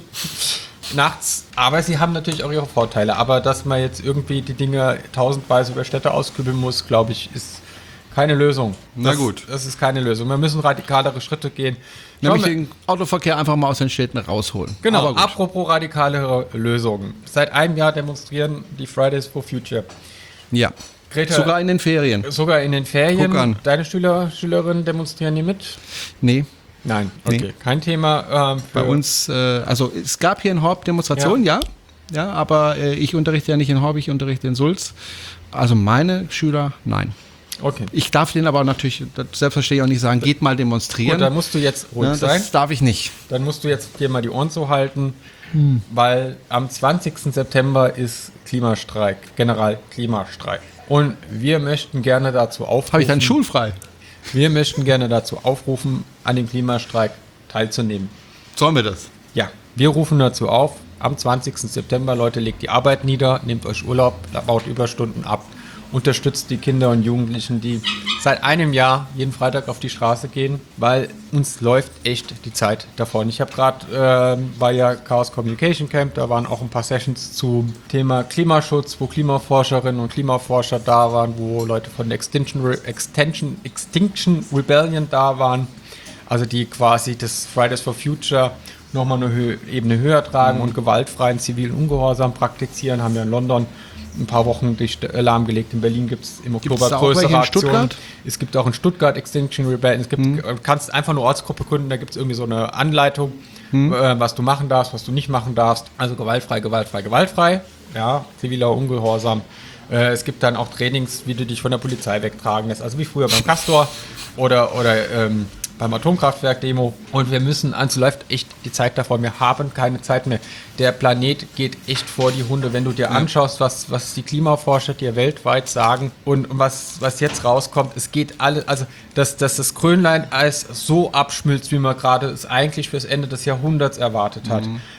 Nachts, aber sie haben natürlich auch ihre Vorteile. Aber dass man jetzt irgendwie die Dinge tausendweise über Städte auskübeln muss, glaube ich, ist keine Lösung. Na das, gut. Das ist keine Lösung. Wir müssen radikalere Schritte gehen. Nämlich den Autoverkehr einfach mal aus den Städten rausholen. Genau, apropos radikalere Lösungen. Seit einem Jahr demonstrieren die Fridays for Future. Ja, Greta, sogar in den Ferien. Sogar in den Ferien. Guck an. Deine Schüler, Schülerinnen demonstrieren hier mit? Nee. Nein, okay, nee. Kein Thema. Ähm, Bei uns, äh, also es gab hier in Horb Demonstrationen, ja, ja, ja aber äh, ich unterrichte ja nicht in Horb, ich unterrichte in Sulz. Also meine Schüler, nein. Okay. Ich darf denen aber natürlich selbstverständlich auch nicht sagen, geht mal demonstrieren. Gut, dann musst du jetzt ruhig ja, sein. Das darf ich nicht. Dann musst du jetzt dir mal die Ohren zu halten, hm. weil am zwanzigsten September ist Klimastreik, Generalklimastreik. Und wir möchten gerne dazu aufrufen. Habe ich dann schulfrei? Wir möchten gerne dazu aufrufen, an dem Klimastreik teilzunehmen. Sollen wir das? Ja, wir rufen dazu auf, am zwanzigsten September, Leute, legt die Arbeit nieder, nehmt euch Urlaub, baut Überstunden ab, unterstützt die Kinder und Jugendlichen, die seit einem Jahr jeden Freitag auf die Straße gehen, weil uns läuft echt die Zeit davon. Ich habe gerade, äh, war ja Chaos Communication Camp, da waren auch ein paar Sessions zum Thema Klimaschutz, wo Klimaforscherinnen und Klimaforscher da waren, wo Leute von der Extinction, Re- Extension, Extinction Rebellion da waren, also die quasi das Fridays for Future nochmal eine Hö- Ebene höher tragen mhm. und gewaltfreien zivilen Ungehorsam praktizieren, haben ja in London ein paar Wochen dich lahmgelegt. In Berlin gibt es im Oktober größere Aktionen. Es gibt auch in Stuttgart Extinction Rebellion. Es gibt, hm. du kannst einfach eine Ortsgruppe gründen, da gibt es irgendwie so eine Anleitung, hm. äh, was du machen darfst, was du nicht machen darfst. Also gewaltfrei, gewaltfrei, gewaltfrei. Ja, ziviler Ungehorsam. Äh, es gibt dann auch Trainings, wie du dich von der Polizei wegtragen lässt. Also wie früher beim Castor oder, oder ähm, beim Atomkraftwerk-Demo. Und wir müssen, also läuft echt die Zeit davor. Wir haben keine Zeit mehr. Der Planet geht echt vor die Hunde. Wenn du dir anschaust, was, was die Klimaforscher dir weltweit sagen und was, was jetzt rauskommt, es geht alle, also dass, dass das Grönland-Eis so abschmilzt, wie man gerade es eigentlich fürs Ende des Jahrhunderts erwartet hat. Mhm.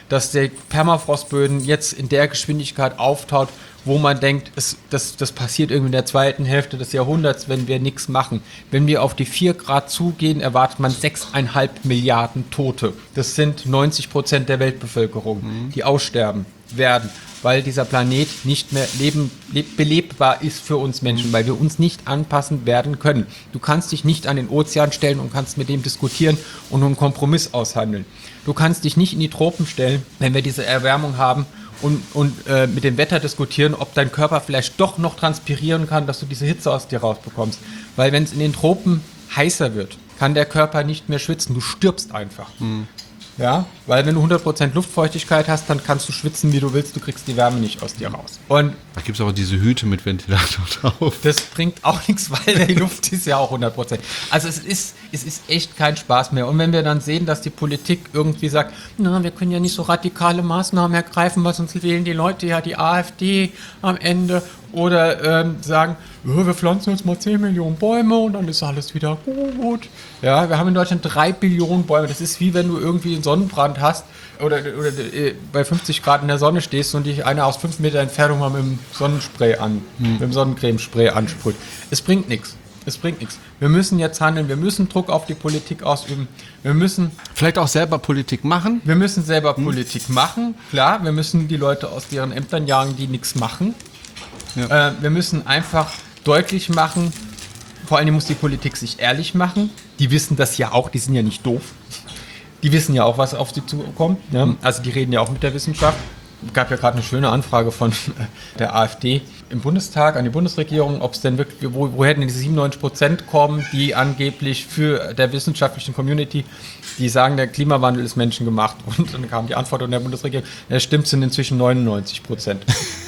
dass der Permafrostböden jetzt in der Geschwindigkeit auftaut, wo man denkt, es, das, das passiert irgendwie in der zweiten Hälfte des Jahrhunderts, wenn wir nichts machen. Wenn wir auf die vier Grad zugehen, erwartet man sechs Komma fünf Milliarden Tote. Das sind neunzig Prozent der Weltbevölkerung, mhm. die aussterben werden, weil dieser Planet nicht mehr leben, leb, belebbar ist für uns Menschen, weil wir uns nicht anpassen werden können. Du kannst dich nicht an den Ozean stellen und kannst mit dem diskutieren und einen Kompromiss aushandeln. Du kannst dich nicht in die Tropen stellen, wenn wir diese Erwärmung haben, und, und äh, mit dem Wetter diskutieren, ob dein Körper vielleicht doch noch transpirieren kann, dass du diese Hitze aus dir rausbekommst. Weil wenn es in den Tropen heißer wird, kann der Körper nicht mehr schwitzen. Du stirbst einfach. Mhm. Ja, weil wenn du hundert Prozent Luftfeuchtigkeit hast, dann kannst du schwitzen, wie du willst, du kriegst die Wärme nicht aus dir raus. Und da gibt es aber diese Hüte mit Ventilator drauf. Das bringt auch nichts, weil die Luft ist ja auch hundert Prozent. Also es ist, es ist echt kein Spaß mehr. Und wenn wir dann sehen, dass die Politik irgendwie sagt, na, wir können ja nicht so radikale Maßnahmen ergreifen, weil sonst wählen die Leute ja die AfD am Ende. Oder ähm, sagen, ja, wir pflanzen jetzt mal zehn Millionen Bäume und dann ist alles wieder gut. Ja, wir haben in Deutschland drei Billionen Bäume. Das ist wie wenn du irgendwie einen Sonnenbrand hast oder, oder äh, bei fünfzig Grad in der Sonne stehst und dich einer aus fünf Meter Entfernung mal mit dem Sonnenspray an, hm. mit dem Sonnencremespray ansprüht. Es bringt nichts. Es bringt nichts. Wir müssen jetzt handeln, wir müssen Druck auf die Politik ausüben. Wir müssen vielleicht auch selber Politik machen. Wir müssen selber hm. Politik machen. Klar, wir müssen die Leute aus deren Ämtern jagen, die nichts machen. Ja. Äh, wir müssen einfach deutlich machen, vor allem muss die Politik sich ehrlich machen. Die wissen das ja auch, die sind ja nicht doof. Die wissen ja auch, was auf sie zukommt. Ne? Also die reden ja auch mit der Wissenschaft. Es gab ja gerade eine schöne Anfrage von der AfD im Bundestag an die Bundesregierung, ob es denn wirklich, wo, woher denn diese siebenundneunzig Prozent kommen, die angeblich für der wissenschaftlichen Community, die sagen, der Klimawandel ist menschengemacht. Und dann kam die Antwort von der Bundesregierung, ja stimmt, sind inzwischen neunundneunzig Prozent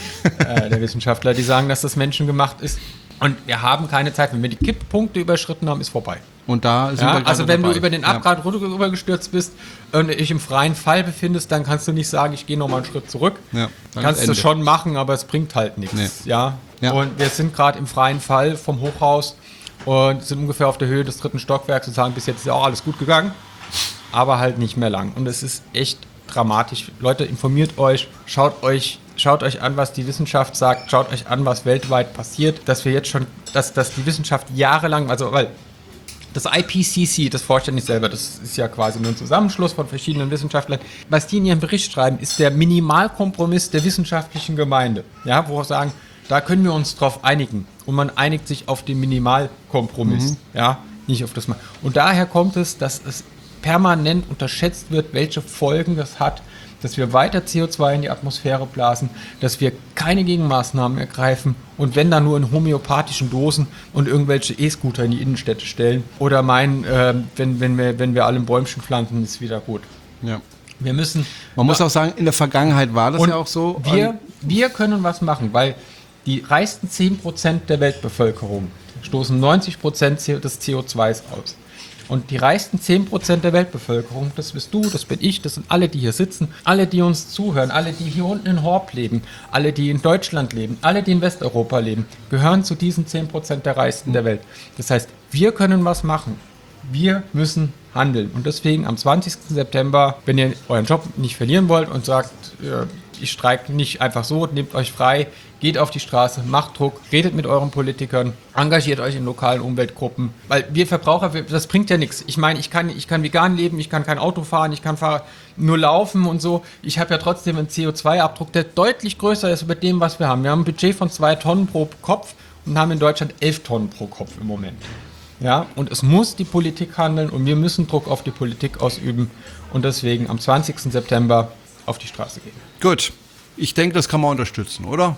äh, der Wissenschaftler, die sagen, dass das menschengemacht ist. Und wir haben keine Zeit. Wenn wir die Kipppunkte überschritten haben, ist vorbei. Und da sind ja, wir also wenn dabei. du über den Abgrad ja. rübergestürzt bist und dich im freien Fall befindest, dann kannst du nicht sagen, ich gehe nochmal einen Schritt zurück. Ja, kannst du schon machen, aber es bringt halt nichts. Nee. Ja? Ja. Und wir sind gerade im freien Fall vom Hochhaus und sind ungefähr auf der Höhe des dritten Stockwerks und sagen, bis jetzt ist ja auch alles gut gegangen, aber halt nicht mehr lang. Und es ist echt dramatisch. Leute, informiert euch, schaut euch Schaut euch an, was die Wissenschaft sagt, schaut euch an, was weltweit passiert, dass wir jetzt schon, dass, dass die Wissenschaft jahrelang, also weil das I P C C, das forscht ja nicht selber, das ist ja quasi nur ein Zusammenschluss von verschiedenen Wissenschaftlern. Was die in ihrem Bericht schreiben, ist der Minimalkompromiss der wissenschaftlichen Gemeinde, ja, wo wir sagen, da können wir uns drauf einigen und man einigt sich auf den Minimalkompromiss, mhm. ja, nicht auf das Mal. Und daher kommt es, dass es permanent unterschätzt wird, welche Folgen das hat, dass wir weiter C O zwei in die Atmosphäre blasen, dass wir keine Gegenmaßnahmen ergreifen und wenn dann nur in homöopathischen Dosen und irgendwelche E-Scooter in die Innenstädte stellen oder meinen, äh, wenn, wenn, wir, wenn wir alle ein Bäumchen pflanzen, ist wieder gut. Ja. Wir müssen... Man muss auch sagen, in der Vergangenheit war das ja auch so. Wir, wir können was machen, weil die reichsten zehn Prozent der Weltbevölkerung stoßen neunzig Prozent des C O zwei aus. Und die reichsten zehn Prozent der Weltbevölkerung, das bist du, das bin ich, das sind alle, die hier sitzen, alle, die uns zuhören, alle, die hier unten in Horb leben, alle, die in Deutschland leben, alle, die in Westeuropa leben, gehören zu diesen zehn Prozent der Reichsten der Welt. Das heißt, wir können was machen. Wir müssen handeln. Und deswegen am zwanzigsten September, wenn ihr euren Job nicht verlieren wollt und sagt, ich streike nicht einfach so, nehmt euch frei, geht auf die Straße, macht Druck, redet mit euren Politikern, engagiert euch in lokalen Umweltgruppen, weil wir Verbraucher, das bringt ja nichts. Ich meine, ich kann, ich kann vegan leben, ich kann kein Auto fahren, ich kann fahr, nur laufen und so. Ich habe ja trotzdem einen C O zwei Abdruck, der deutlich größer ist über dem, was wir haben. Wir haben ein Budget von zwei Tonnen pro Kopf und haben in Deutschland elf Tonnen pro Kopf im Moment. Ja, und es muss die Politik handeln und wir müssen Druck auf die Politik ausüben und deswegen am zwanzigsten September auf die Straße gehen. Gut, ich denke, das kann man unterstützen, oder?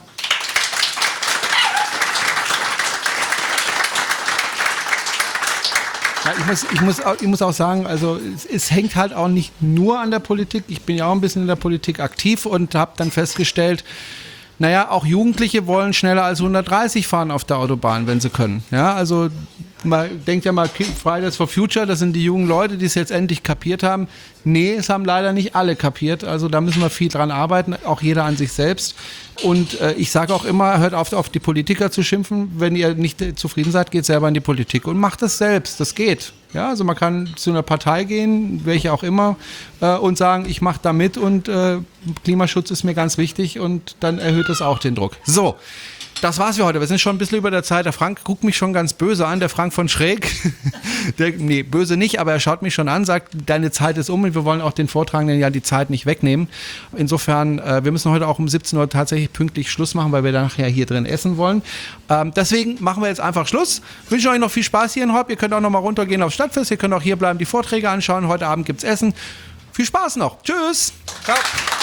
Ja, ich, muss, ich, muss auch, ich muss auch sagen, also es, es hängt halt auch nicht nur an der Politik. Ich bin ja auch ein bisschen in der Politik aktiv und habe dann festgestellt, naja, auch Jugendliche wollen schneller als hundertdreißig fahren auf der Autobahn, wenn sie können. Ja, also Man denkt ja mal, Fridays for Future, das sind die jungen Leute, die es jetzt endlich kapiert haben. Nee, es haben leider nicht alle kapiert. Also da müssen wir viel dran arbeiten, auch jeder an sich selbst. Und äh, ich sage auch immer, hört auf, auf die Politiker zu schimpfen. Wenn ihr nicht äh, zufrieden seid, geht selber in die Politik und macht es selbst. Das geht. Ja, also man kann zu einer Partei gehen, welche auch immer, äh, und sagen, ich mache da mit und äh, Klimaschutz ist mir ganz wichtig und dann erhöht das auch den Druck. So. Das war's für heute. Wir sind schon ein bisschen über der Zeit. Der Frank guckt mich schon ganz böse an, der Frank von Schräg. Der, nee, böse nicht, aber er schaut mich schon an, sagt, deine Zeit ist um und wir wollen auch den Vortragenden ja die Zeit nicht wegnehmen. Insofern, äh, wir müssen heute auch um siebzehn Uhr tatsächlich pünktlich Schluss machen, weil wir dann nachher hier drin essen wollen. Ähm, deswegen machen wir jetzt einfach Schluss. Wünsche euch noch viel Spaß hier in Horb. Ihr könnt auch noch mal runtergehen aufs Stadtfest. Ihr könnt auch hier bleiben, die Vorträge anschauen. Heute Abend gibt's Essen. Viel Spaß noch. Tschüss. Ciao.